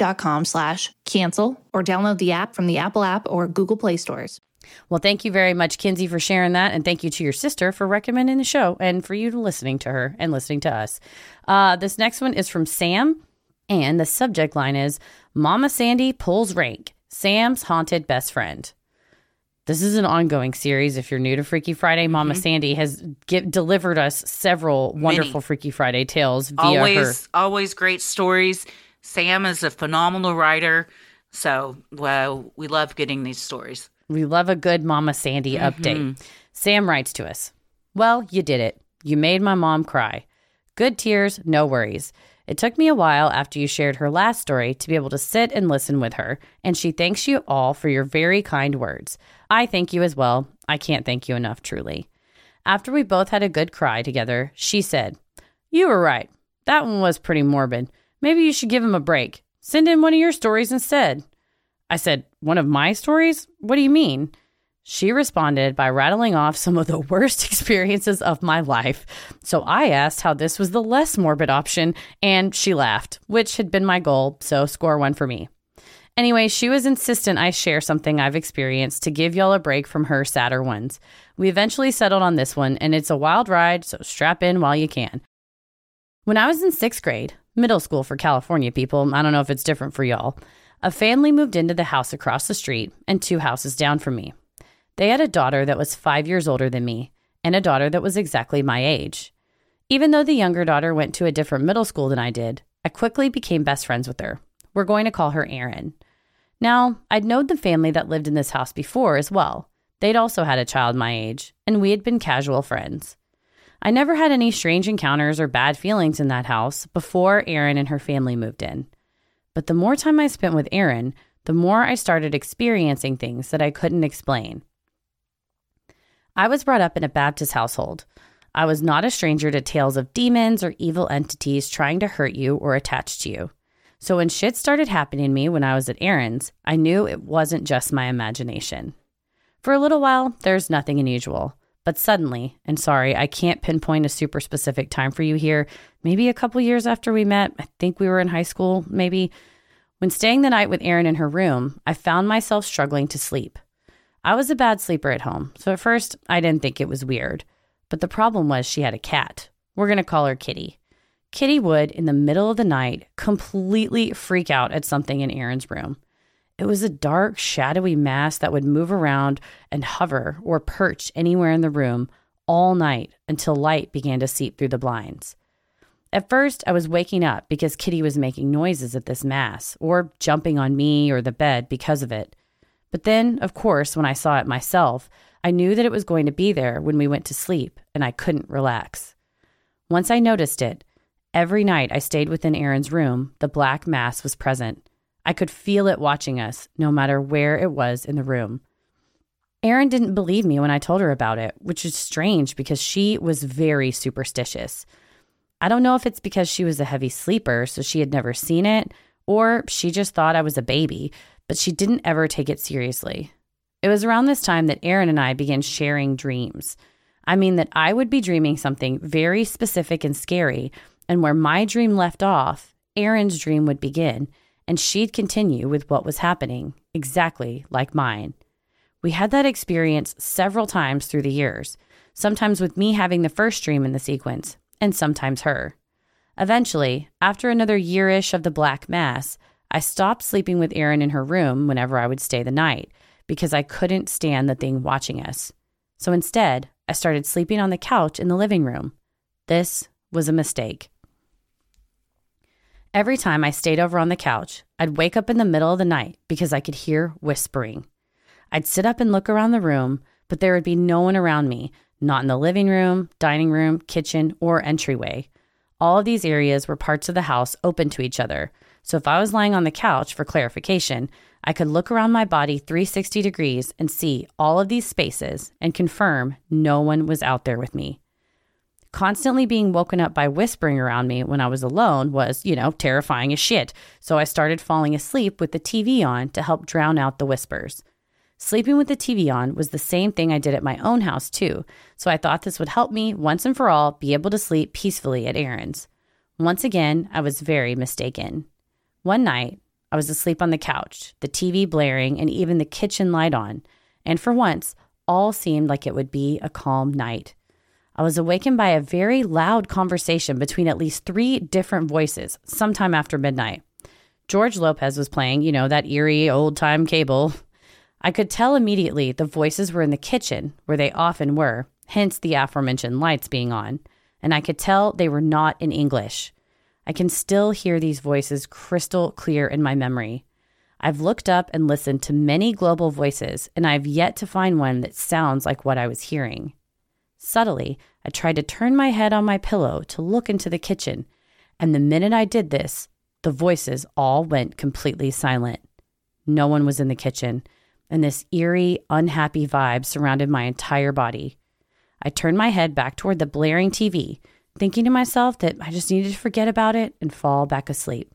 rocketmoney.com/cancel or download the app from the Apple app or Google Play stores. Well, thank you very much, Kinsey, for sharing that. And thank you to your sister for recommending the show and for you listening to her and listening to us. This next one is from Sam. And the subject line is Mama Sandy pulls rank. Sam's haunted best friend. This is an ongoing series. If you're new to Freaky Friday, Mama Sandy has delivered us several wonderful Freaky Friday tales via her. Always great stories. Sam is a phenomenal writer. So, well, we love getting these stories. We love a good Mama Sandy update. Sam writes to us, well, you did it. You made my mom cry. Good tears, no worries. It took me a while after you shared her last story to be able to sit and listen with her, and she thanks you all for your very kind words. I thank you as well. I can't thank you enough, truly. After we both had a good cry together, she said, you were right. That one was pretty morbid. Maybe you should give him a break. Send in one of your stories instead. I said, one of my stories? What do you mean? She responded by rattling off some of the worst experiences of my life. So I asked how this was the less morbid option, and she laughed, which had been my goal, so score 1 for me. Anyway, she was insistent I share something I've experienced to give y'all a break from her sadder ones. We eventually settled on this one, and it's a wild ride, so strap in while you can. When I was in 6th grade, middle school for California people, I don't know if it's different for y'all, a family moved into the house across the street and 2 houses down from me. They had a daughter that was 5 years older than me and a daughter that was exactly my age. Even though the younger daughter went to a different middle school than I did, I quickly became best friends with her. We're going to call her Erin. Now, I'd known the family that lived in this house before as well. They'd also had a child my age, and we had been casual friends. I never had any strange encounters or bad feelings in that house before Erin and her family moved in. But the more time I spent with Erin, the more I started experiencing things that I couldn't explain. I was brought up in a Baptist household. I was not a stranger to tales of demons or evil entities trying to hurt you or attach to you. So when shit started happening to me when I was at Erin's, I knew it wasn't just my imagination. For a little while, there's nothing unusual. But suddenly, and sorry, I can't pinpoint a super specific time for you here, maybe a couple years after we met, I think we were in high school, maybe. When staying the night with Erin in her room, I found myself struggling to sleep. I was a bad sleeper at home, so at first I didn't think it was weird. But the problem was she had a cat. We're going to call her Kitty. Kitty would, in the middle of the night, completely freak out at something in Erin's room. It was a dark, shadowy mass that would move around and hover or perch anywhere in the room all night until light began to seep through the blinds. At first, I was waking up because Kitty was making noises at this mass or jumping on me or the bed because of it. But then, of course, when I saw it myself, I knew that it was going to be there when we went to sleep, and I couldn't relax. Once I noticed it, every night I stayed within Erin's room, the black mass was present. I could feel it watching us, no matter where it was in the room. Erin didn't believe me when I told her about it, which is strange because she was very superstitious. I don't know if it's because she was a heavy sleeper, so she had never seen it, or she just thought I was a baby, but she didn't ever take it seriously. It was around this time that Erin and I began sharing dreams. I mean that I would be dreaming something very specific and scary, and where my dream left off, Erin's dream would begin, and she'd continue with what was happening, exactly like mine. We had that experience several times through the years, sometimes with me having the first dream in the sequence, and sometimes her. Eventually, after another year-ish of the Black Mass, I stopped sleeping with Erin in her room whenever I would stay the night because I couldn't stand the thing watching us. So instead, I started sleeping on the couch in the living room. This was a mistake. Every time I stayed over on the couch, I'd wake up in the middle of the night because I could hear whispering. I'd sit up and look around the room, but there would be no one around me, not in the living room, dining room, kitchen, or entryway. All of these areas were parts of the house open to each other. So if I was lying on the couch, for clarification, I could look around my body 360 degrees and see all of these spaces and confirm no one was out there with me. Constantly being woken up by whispering around me when I was alone was, terrifying as shit. So I started falling asleep with the TV on to help drown out the whispers. Sleeping with the TV on was the same thing I did at my own house too, so I thought this would help me once and for all be able to sleep peacefully at Aaron's. Once again, I was very mistaken. One night, I was asleep on the couch, the TV blaring and even the kitchen light on, and for once, all seemed like it would be a calm night. I was awakened by a very loud conversation between at least 3 different voices sometime after midnight. George Lopez was playing, that eerie old-time cable. I could tell immediately the voices were in the kitchen, where they often were, hence the aforementioned lights being on, and I could tell they were not in English. I can still hear these voices crystal clear in my memory. I've looked up and listened to many global voices, and I've yet to find one that sounds like what I was hearing. Subtly, I tried to turn my head on my pillow to look into the kitchen, and the minute I did this, the voices all went completely silent. No one was in the kitchen, and this eerie, unhappy vibe surrounded my entire body. I turned my head back toward the blaring TV, thinking to myself that I just needed to forget about it and fall back asleep.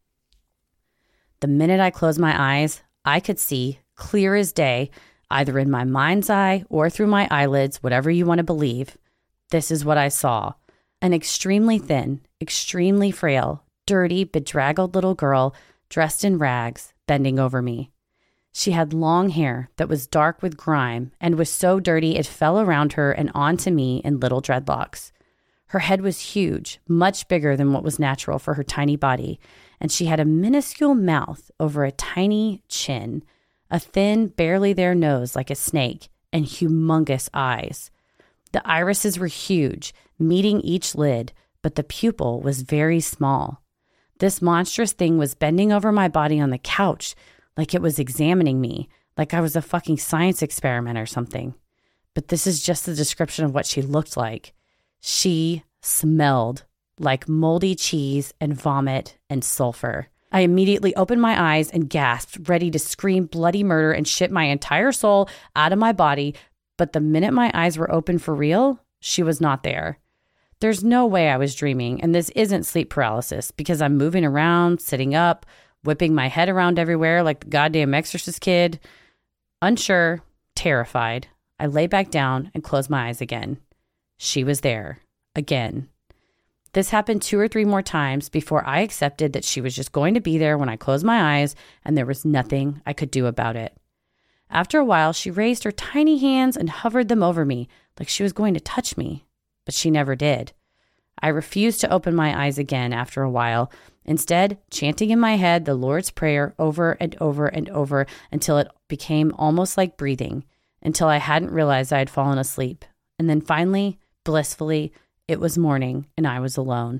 The minute I closed my eyes, I could see, clear as day, either in my mind's eye or through my eyelids, whatever you want to believe. This is what I saw. An extremely thin, extremely frail, dirty, bedraggled little girl dressed in rags, bending over me. She had long hair that was dark with grime and was so dirty it fell around her and onto me in little dreadlocks. Her head was huge, much bigger than what was natural for her tiny body, and she had a minuscule mouth over a tiny chin, a thin, barely there nose like a snake, and humongous eyes. The irises were huge, meeting each lid, but the pupil was very small. This monstrous thing was bending over my body on the couch, like it was examining me, like I was a fucking science experiment or something. But this is just the description of what she looked like. She smelled like moldy cheese and vomit and sulfur. I immediately opened my eyes and gasped, ready to scream bloody murder and shit my entire soul out of my body. But the minute my eyes were open for real, she was not there. There's no way I was dreaming, and this isn't sleep paralysis because I'm moving around, sitting up, whipping my head around everywhere like the goddamn Exorcist kid. Unsure, terrified, I lay back down and closed my eyes again. She was there, again. This happened 2 or 3 more times before I accepted that she was just going to be there when I closed my eyes and there was nothing I could do about it. After a while, she raised her tiny hands and hovered them over me like she was going to touch me, but she never did. I refused to open my eyes again after a while, instead chanting in my head the Lord's Prayer over and over and over until it became almost like breathing, until I hadn't realized I had fallen asleep. And then finally, blissfully, it was morning and I was alone.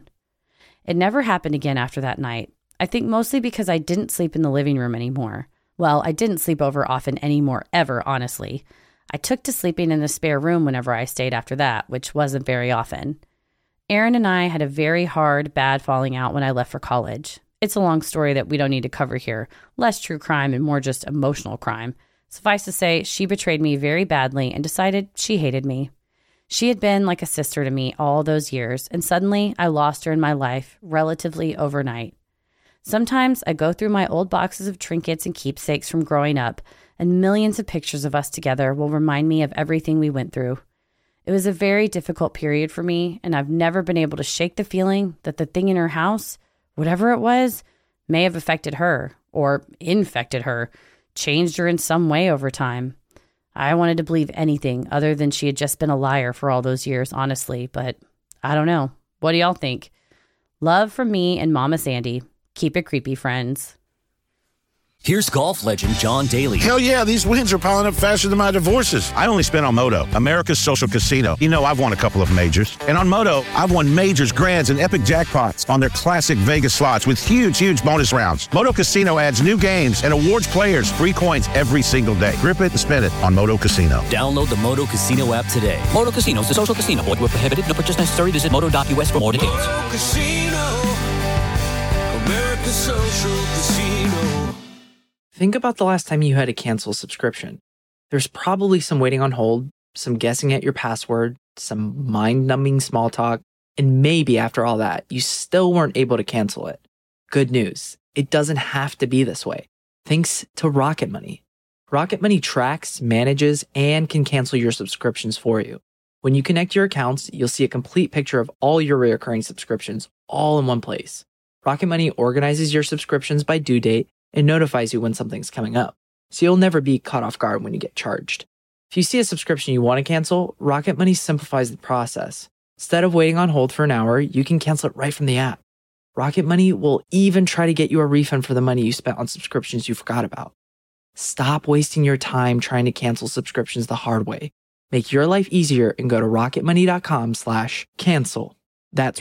It never happened again after that night. I think mostly because I didn't sleep in the living room anymore. Well, I didn't sleep over often anymore, ever, honestly. I took to sleeping in the spare room whenever I stayed after that, which wasn't very often. Aaron and I had a very hard, bad falling out when I left for college. It's a long story that we don't need to cover here. Less true crime and more just emotional crime. Suffice to say, she betrayed me very badly and decided she hated me. She had been like a sister to me all those years, and suddenly I lost her in my life relatively overnight. Sometimes I go through my old boxes of trinkets and keepsakes from growing up, and millions of pictures of us together will remind me of everything we went through. It was a very difficult period for me, and I've never been able to shake the feeling that the thing in her house, whatever it was, may have affected her, or infected her, changed her in some way over time. I wanted to believe anything other than she had just been a liar for all those years, honestly, but I don't know. What do y'all think? Love from me and Mama Sandy. Keep it creepy, friends. Here's golf legend John Daly. Hell yeah, these wins are piling up faster than my divorces. I only spent on Moto, America's social casino. You know, I've won a couple of majors. And on Moto, I've won majors, grands, and epic jackpots on their classic Vegas slots with huge, huge bonus rounds. Moto Casino adds new games and awards players free coins every single day. Grip it and spin it on Moto Casino. Download the Moto Casino app today. Moto Casino is a social casino. Void where prohibited. No purchase necessary. Visit moto.us for more details. Moto Casino, America's social casino. Think about the last time you had to cancel a subscription. There's probably some waiting on hold, some guessing at your password, some mind-numbing small talk, and maybe after all that, you still weren't able to cancel it. Good news. It doesn't have to be this way. Thanks to Rocket Money. Rocket Money tracks, manages, and can cancel your subscriptions for you. When you connect your accounts, you'll see a complete picture of all your recurring subscriptions all in one place. Rocket Money organizes your subscriptions by due date and notifies you when something's coming up, so you'll never be caught off guard when you get charged. If you see a subscription you want to cancel, Rocket Money simplifies the process. Instead of waiting on hold for an hour, you can cancel it right from the app. Rocket Money will even try to get you a refund for the money you spent on subscriptions you forgot about. Stop wasting your time trying to cancel subscriptions the hard way. Make your life easier and go to rocketmoney.com/cancel. That's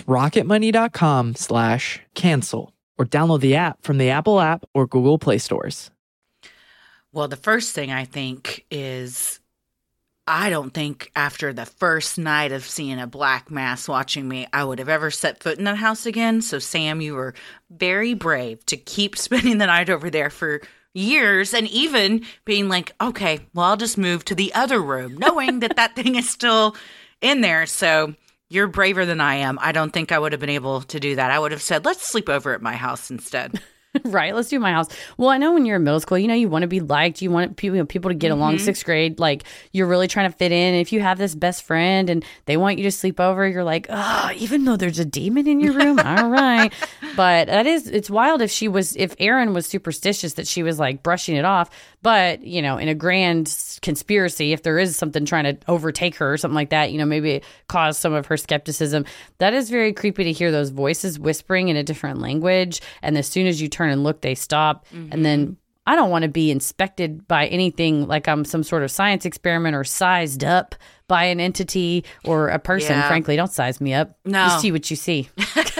rocketmoney.com/cancel. Or download the app from the Apple app or Google Play stores. Well, the first thing I think is, I don't think after the first night of seeing a black mass watching me, I would have ever set foot in that house again. So, Sam, you were very brave to keep spending the night over there for years, and even being like, okay, well, I'll just move to the other room, knowing that that thing is still in there. So you're braver than I am. I don't think I would have been able to do that. I would have said, let's sleep over at my house instead. Right. Let's do my house. Well, I know when you're in middle school, you want to be liked. You want people to get along. 6th grade, like you're really trying to fit in. And if you have this best friend and they want you to sleep over, you're like, oh, even though there's a demon in your room. All right. But it's wild if Erin was superstitious that she was like brushing it off. But, in a grand conspiracy, if there is something trying to overtake her or something like that, maybe it caused some of her skepticism. That is very creepy to hear those voices whispering in a different language. And as soon as you turn and look, they stop. And then I don't want to be inspected by anything like I'm some sort of science experiment or sized up by an entity or a person. Yeah. Frankly, don't size me up. No. You see what you see.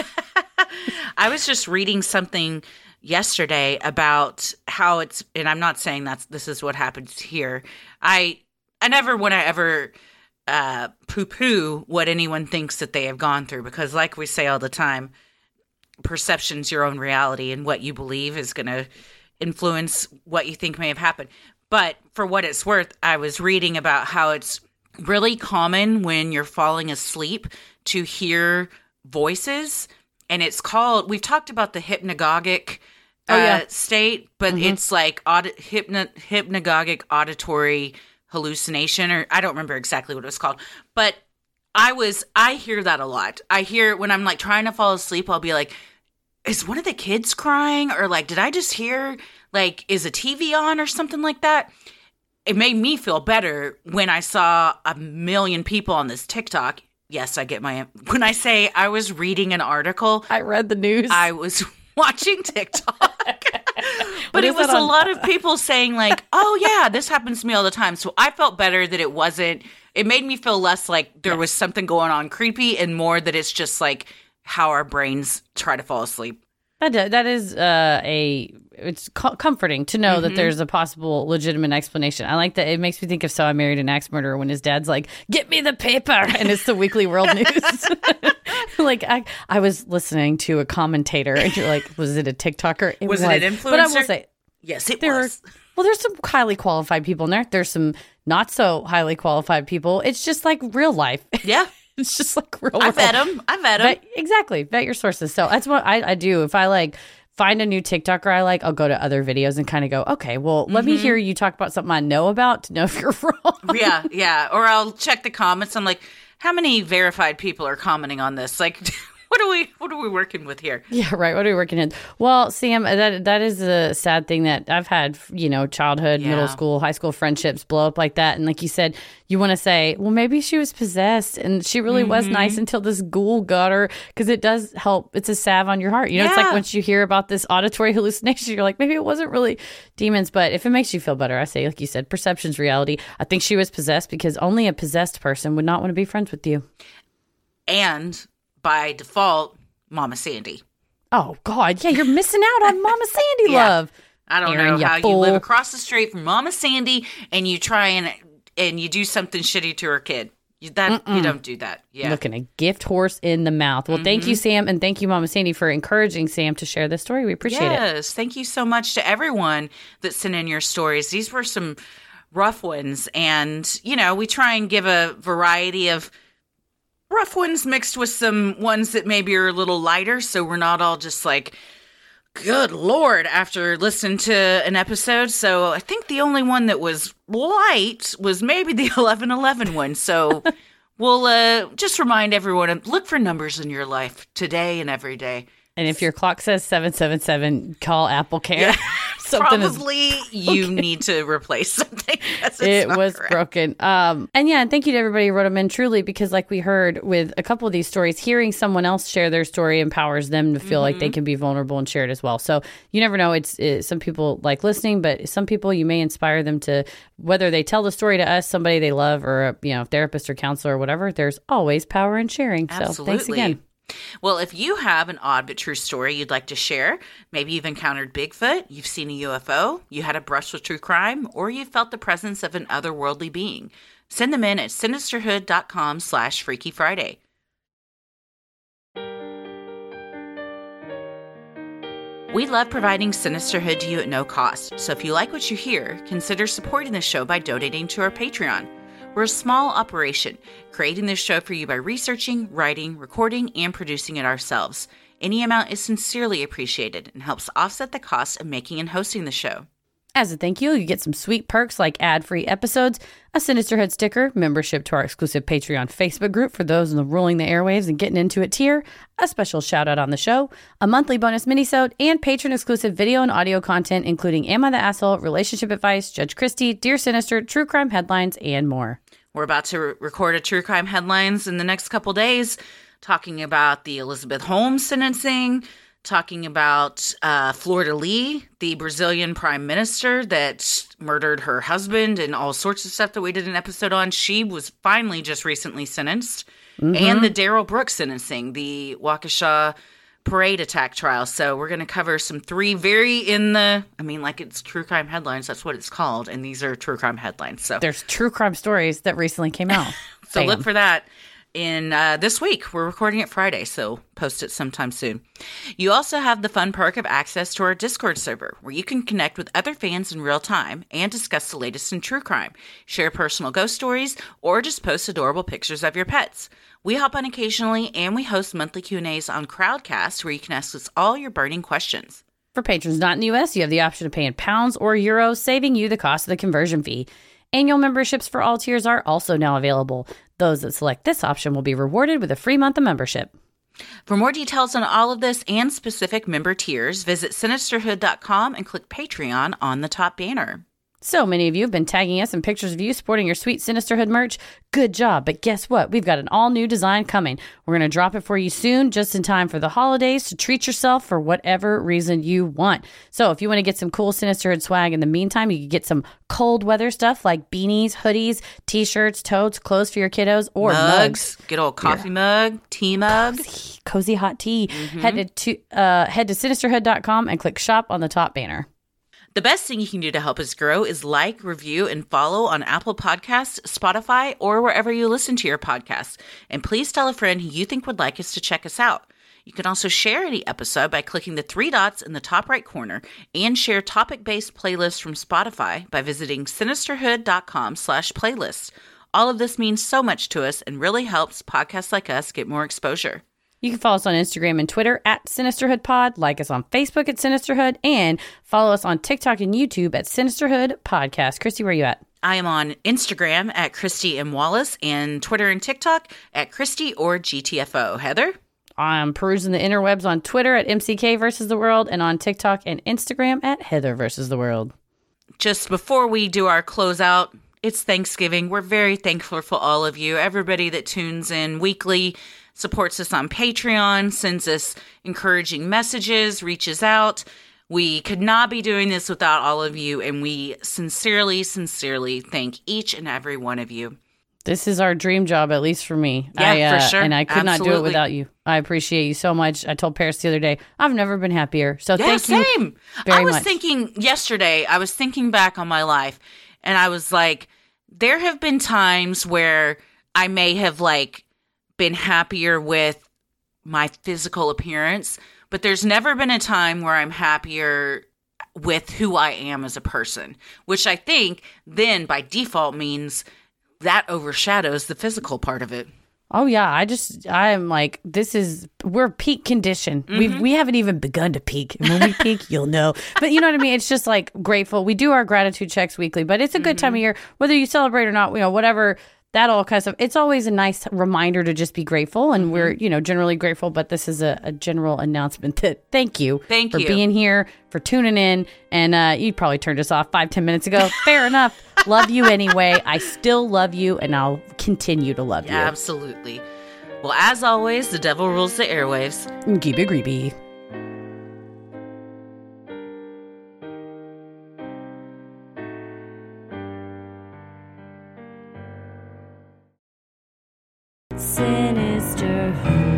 I was just reading something yesterday about how it's, and I'm not saying this is what happens here. I never want to ever poo-poo what anyone thinks that they have gone through, because like we say all the time, perception's your own reality, and what you believe is going to influence what you think may have happened. But for what it's worth, I was reading about how it's really common when you're falling asleep to hear voices. And it's called, we've talked about the hypnagogic state, but it's like hypnagogic auditory hallucination, or I don't remember exactly what it was called. But I hear that a lot. I hear when I'm like trying to fall asleep, I'll be like, is one of the kids crying? Or like, did I just hear, like, is a TV on or something like that? It made me feel better when I saw 1 million people on this TikTok. Yes, when I say I was reading an article. I read the news. I was watching TikTok. But it was a lot of people saying like, oh yeah, this happens to me all the time. So I felt better that it made me feel less like there was something going on creepy, and more that it's just like how our brains try to fall asleep. That is it's comforting to know that there's a possible legitimate explanation. I like that. It makes me think of So I Married an Axe Murderer, when his dad's like, get me the paper. And it's the Weekly World News. Like I was listening to a commentator, and you're like, was it a TikToker? Was it an influencer? But I will say, yes, it was. Well, there's some highly qualified people in there. There's some not so highly qualified people. It's just like real life. Yeah. It's just like real I vet them. Exactly. Vet your sources. So that's what I do. If I like find a new TikToker I like, I'll go to other videos and kind of go, okay, well, let me hear you talk about something I know about to know if you're wrong. Yeah. Or I'll check the comments. I'm like, how many verified people are commenting on this? Like, what are we working with here? Yeah, right. What are we working in? Well, Sam, that is a sad thing that I've had, childhood, middle school, high school friendships blow up like that. And like you said, you want to say, well, maybe she was possessed and she really was nice until this ghoul got her, because it does help. It's a salve on your heart. It's like once you hear about this auditory hallucination, you're like, maybe it wasn't really demons. But if it makes you feel better, I say, like you said, perception's reality. I think she was possessed, because only a possessed person would not want to be friends with you. And by default, Mama Sandy. Oh, God. Yeah, you're missing out on Mama Sandy love. I don't know how you live across the street from Mama Sandy and you try and you do something shitty to her kid. You don't do that. Yeah. Looking a gift horse in the mouth. Well, thank you, Sam, and thank you, Mama Sandy, for encouraging Sam to share this story. We appreciate it. Yes, thank you so much to everyone that sent in your stories. These were some rough ones. And, we try and give a variety of rough ones mixed with some ones that maybe are a little lighter. So we're not all just like, good Lord, after listening to an episode. So I think the only one that was light was maybe the 11/11 one. So we'll just remind everyone, look for numbers in your life today and every day. And if your clock says 777, call Apple Care. Yeah, Something you need to replace something. It was correct. Broken. And thank you to everybody who wrote them in, truly, because like we heard with a couple of these stories, hearing someone else share their story empowers them to feel like they can be vulnerable and share it as well. So you never know. It's some people like listening, but some people you may inspire them to, whether they tell the story to us, somebody they love, or a therapist or counselor or whatever. There's always power in sharing. Absolutely. So thanks again. Well, if you have an odd but true story you'd like to share, maybe you've encountered Bigfoot, you've seen a UFO, you had a brush with true crime, or you felt the presence of an otherworldly being, send them in at sinisterhood.com/Freaky Friday. We love providing Sinisterhood to you at no cost, so if you like what you hear, consider supporting the show by donating to our Patreon. We're a small operation, creating this show for you by researching, writing, recording, and producing it ourselves. Any amount is sincerely appreciated and helps offset the cost of making and hosting the show. As a thank you, you get some sweet perks like ad-free episodes, a Sinisterhood sticker, membership to our exclusive Patreon Facebook group for those in the ruling the airwaves and getting into it tier, a special shout-out on the show, a monthly bonus minisode, and patron-exclusive video and audio content, including Am I the Asshole, Relationship Advice, Judge Christie, Dear Sinister, True Crime Headlines, and more. We're about to record a True Crime Headlines in the next couple days, talking about the Elizabeth Holmes sentencing, talking about Flor de Lis, the Brazilian prime minister that murdered her husband, and all sorts of stuff that we did an episode on. She was finally just recently sentenced. And the Daryl Brooks sentencing, the Waukesha parade attack trial. So we're going to cover some three it's True Crime Headlines. That's what it's called. And these are True Crime Headlines. So there's true crime stories that recently came out. So look for that in this week. We're recording it Friday, so post it sometime soon. You also have the fun perk of access to our Discord server, where you can connect with other fans in real time and discuss the latest in true crime, share personal ghost stories, or just post adorable pictures of your pets. We hop on occasionally, and we host monthly Q&As on Crowdcast, where you can ask us all your burning questions. For patrons not in the U.S., you have the option of paying pounds or euros, saving you the cost of the conversion fee. Annual memberships for all tiers are also now available. Those that select this option will be rewarded with a free month of membership. For more details on all of this and specific member tiers, visit sinisterhood.com and click Patreon on the top banner. So many of you have been tagging us in pictures of you sporting your sweet Sinisterhood merch. Good job. But guess what? We've got an all-new design coming. We're going to drop it for you soon, just in time for the holidays, to treat yourself for whatever reason you want. So if you want to get some cool Sinisterhood swag in the meantime, you can get some cold weather stuff like beanies, hoodies, t-shirts, totes, clothes for your kiddos, or mugs. Good old coffee mug, tea mug. Cozy hot tea. Head to sinisterhood.com and click shop on the top banner. The best thing you can do to help us grow is like, review, and follow on Apple Podcasts, Spotify, or wherever you listen to your podcasts. And please tell a friend who you think would like us to check us out. You can also share any episode by clicking the three dots in the top right corner, and share topic-based playlists from Spotify by visiting sinisterhood.com/playlists. All of this means so much to us and really helps podcasts like us get more exposure. You can follow us on Instagram and Twitter at SinisterhoodPod, like us on Facebook at Sinisterhood, and follow us on TikTok and YouTube at Sinisterhood Podcast. Christy, where are you at? I am on Instagram at Christy M. Wallace and Twitter and TikTok at Christy or GTFO. Heather? I'm perusing the interwebs on Twitter at MCK versus the world and on TikTok and Instagram at Heather versus the world. Just before we do our closeout, it's Thanksgiving. We're very thankful for all of you, everybody that tunes in weekly, supports us on Patreon, sends us encouraging messages, reaches out. We could not be doing this without all of you, and we sincerely, sincerely thank each and every one of you. This is our dream job, at least for me. Yeah, for sure. And I could not do it without you. I appreciate you so much. I told Paris the other day, I've never been happier. So thank you very much. Thinking yesterday, I was thinking back on my life, and I was like, there have been times where I may have been happier with my physical appearance, but there's never been a time where I'm happier with who I am as a person, which I think then by default means that overshadows the physical part of it. Oh yeah, I am like, we're peak condition. We haven't even begun to peak. And when we peak, you'll know. But you know what I mean? It's just like grateful. We do our gratitude checks weekly, but it's a good time of year, whether you celebrate or not, whatever, that all kind of stuff. It's always a nice reminder to just be grateful. And we're, generally grateful, but this is a general announcement that thank you for being here, for tuning in. And you probably turned us off 5-10 minutes ago. Fair enough. Love you anyway. I still love you, and I'll continue to love you. Absolutely. Well, as always, the devil rules the airwaves. Keep it creepy. Sinisterhood.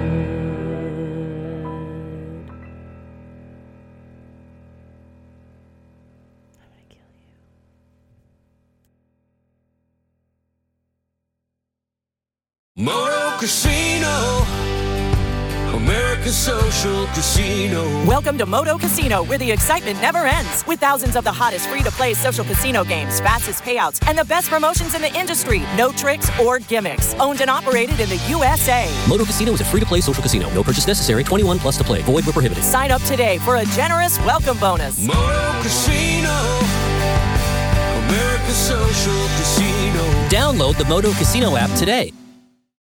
Moto Casino, America's social casino. Welcome to Moto Casino, where the excitement never ends. With thousands of the hottest free-to-play social casino games, fastest payouts, and the best promotions in the industry. No tricks or gimmicks. Owned and operated in the USA. Moto Casino is a free-to-play social casino. No purchase necessary. 21 plus to play. Void where prohibited. Sign up today for a generous welcome bonus. Moto Casino, America's social casino. Download the Moto Casino app today.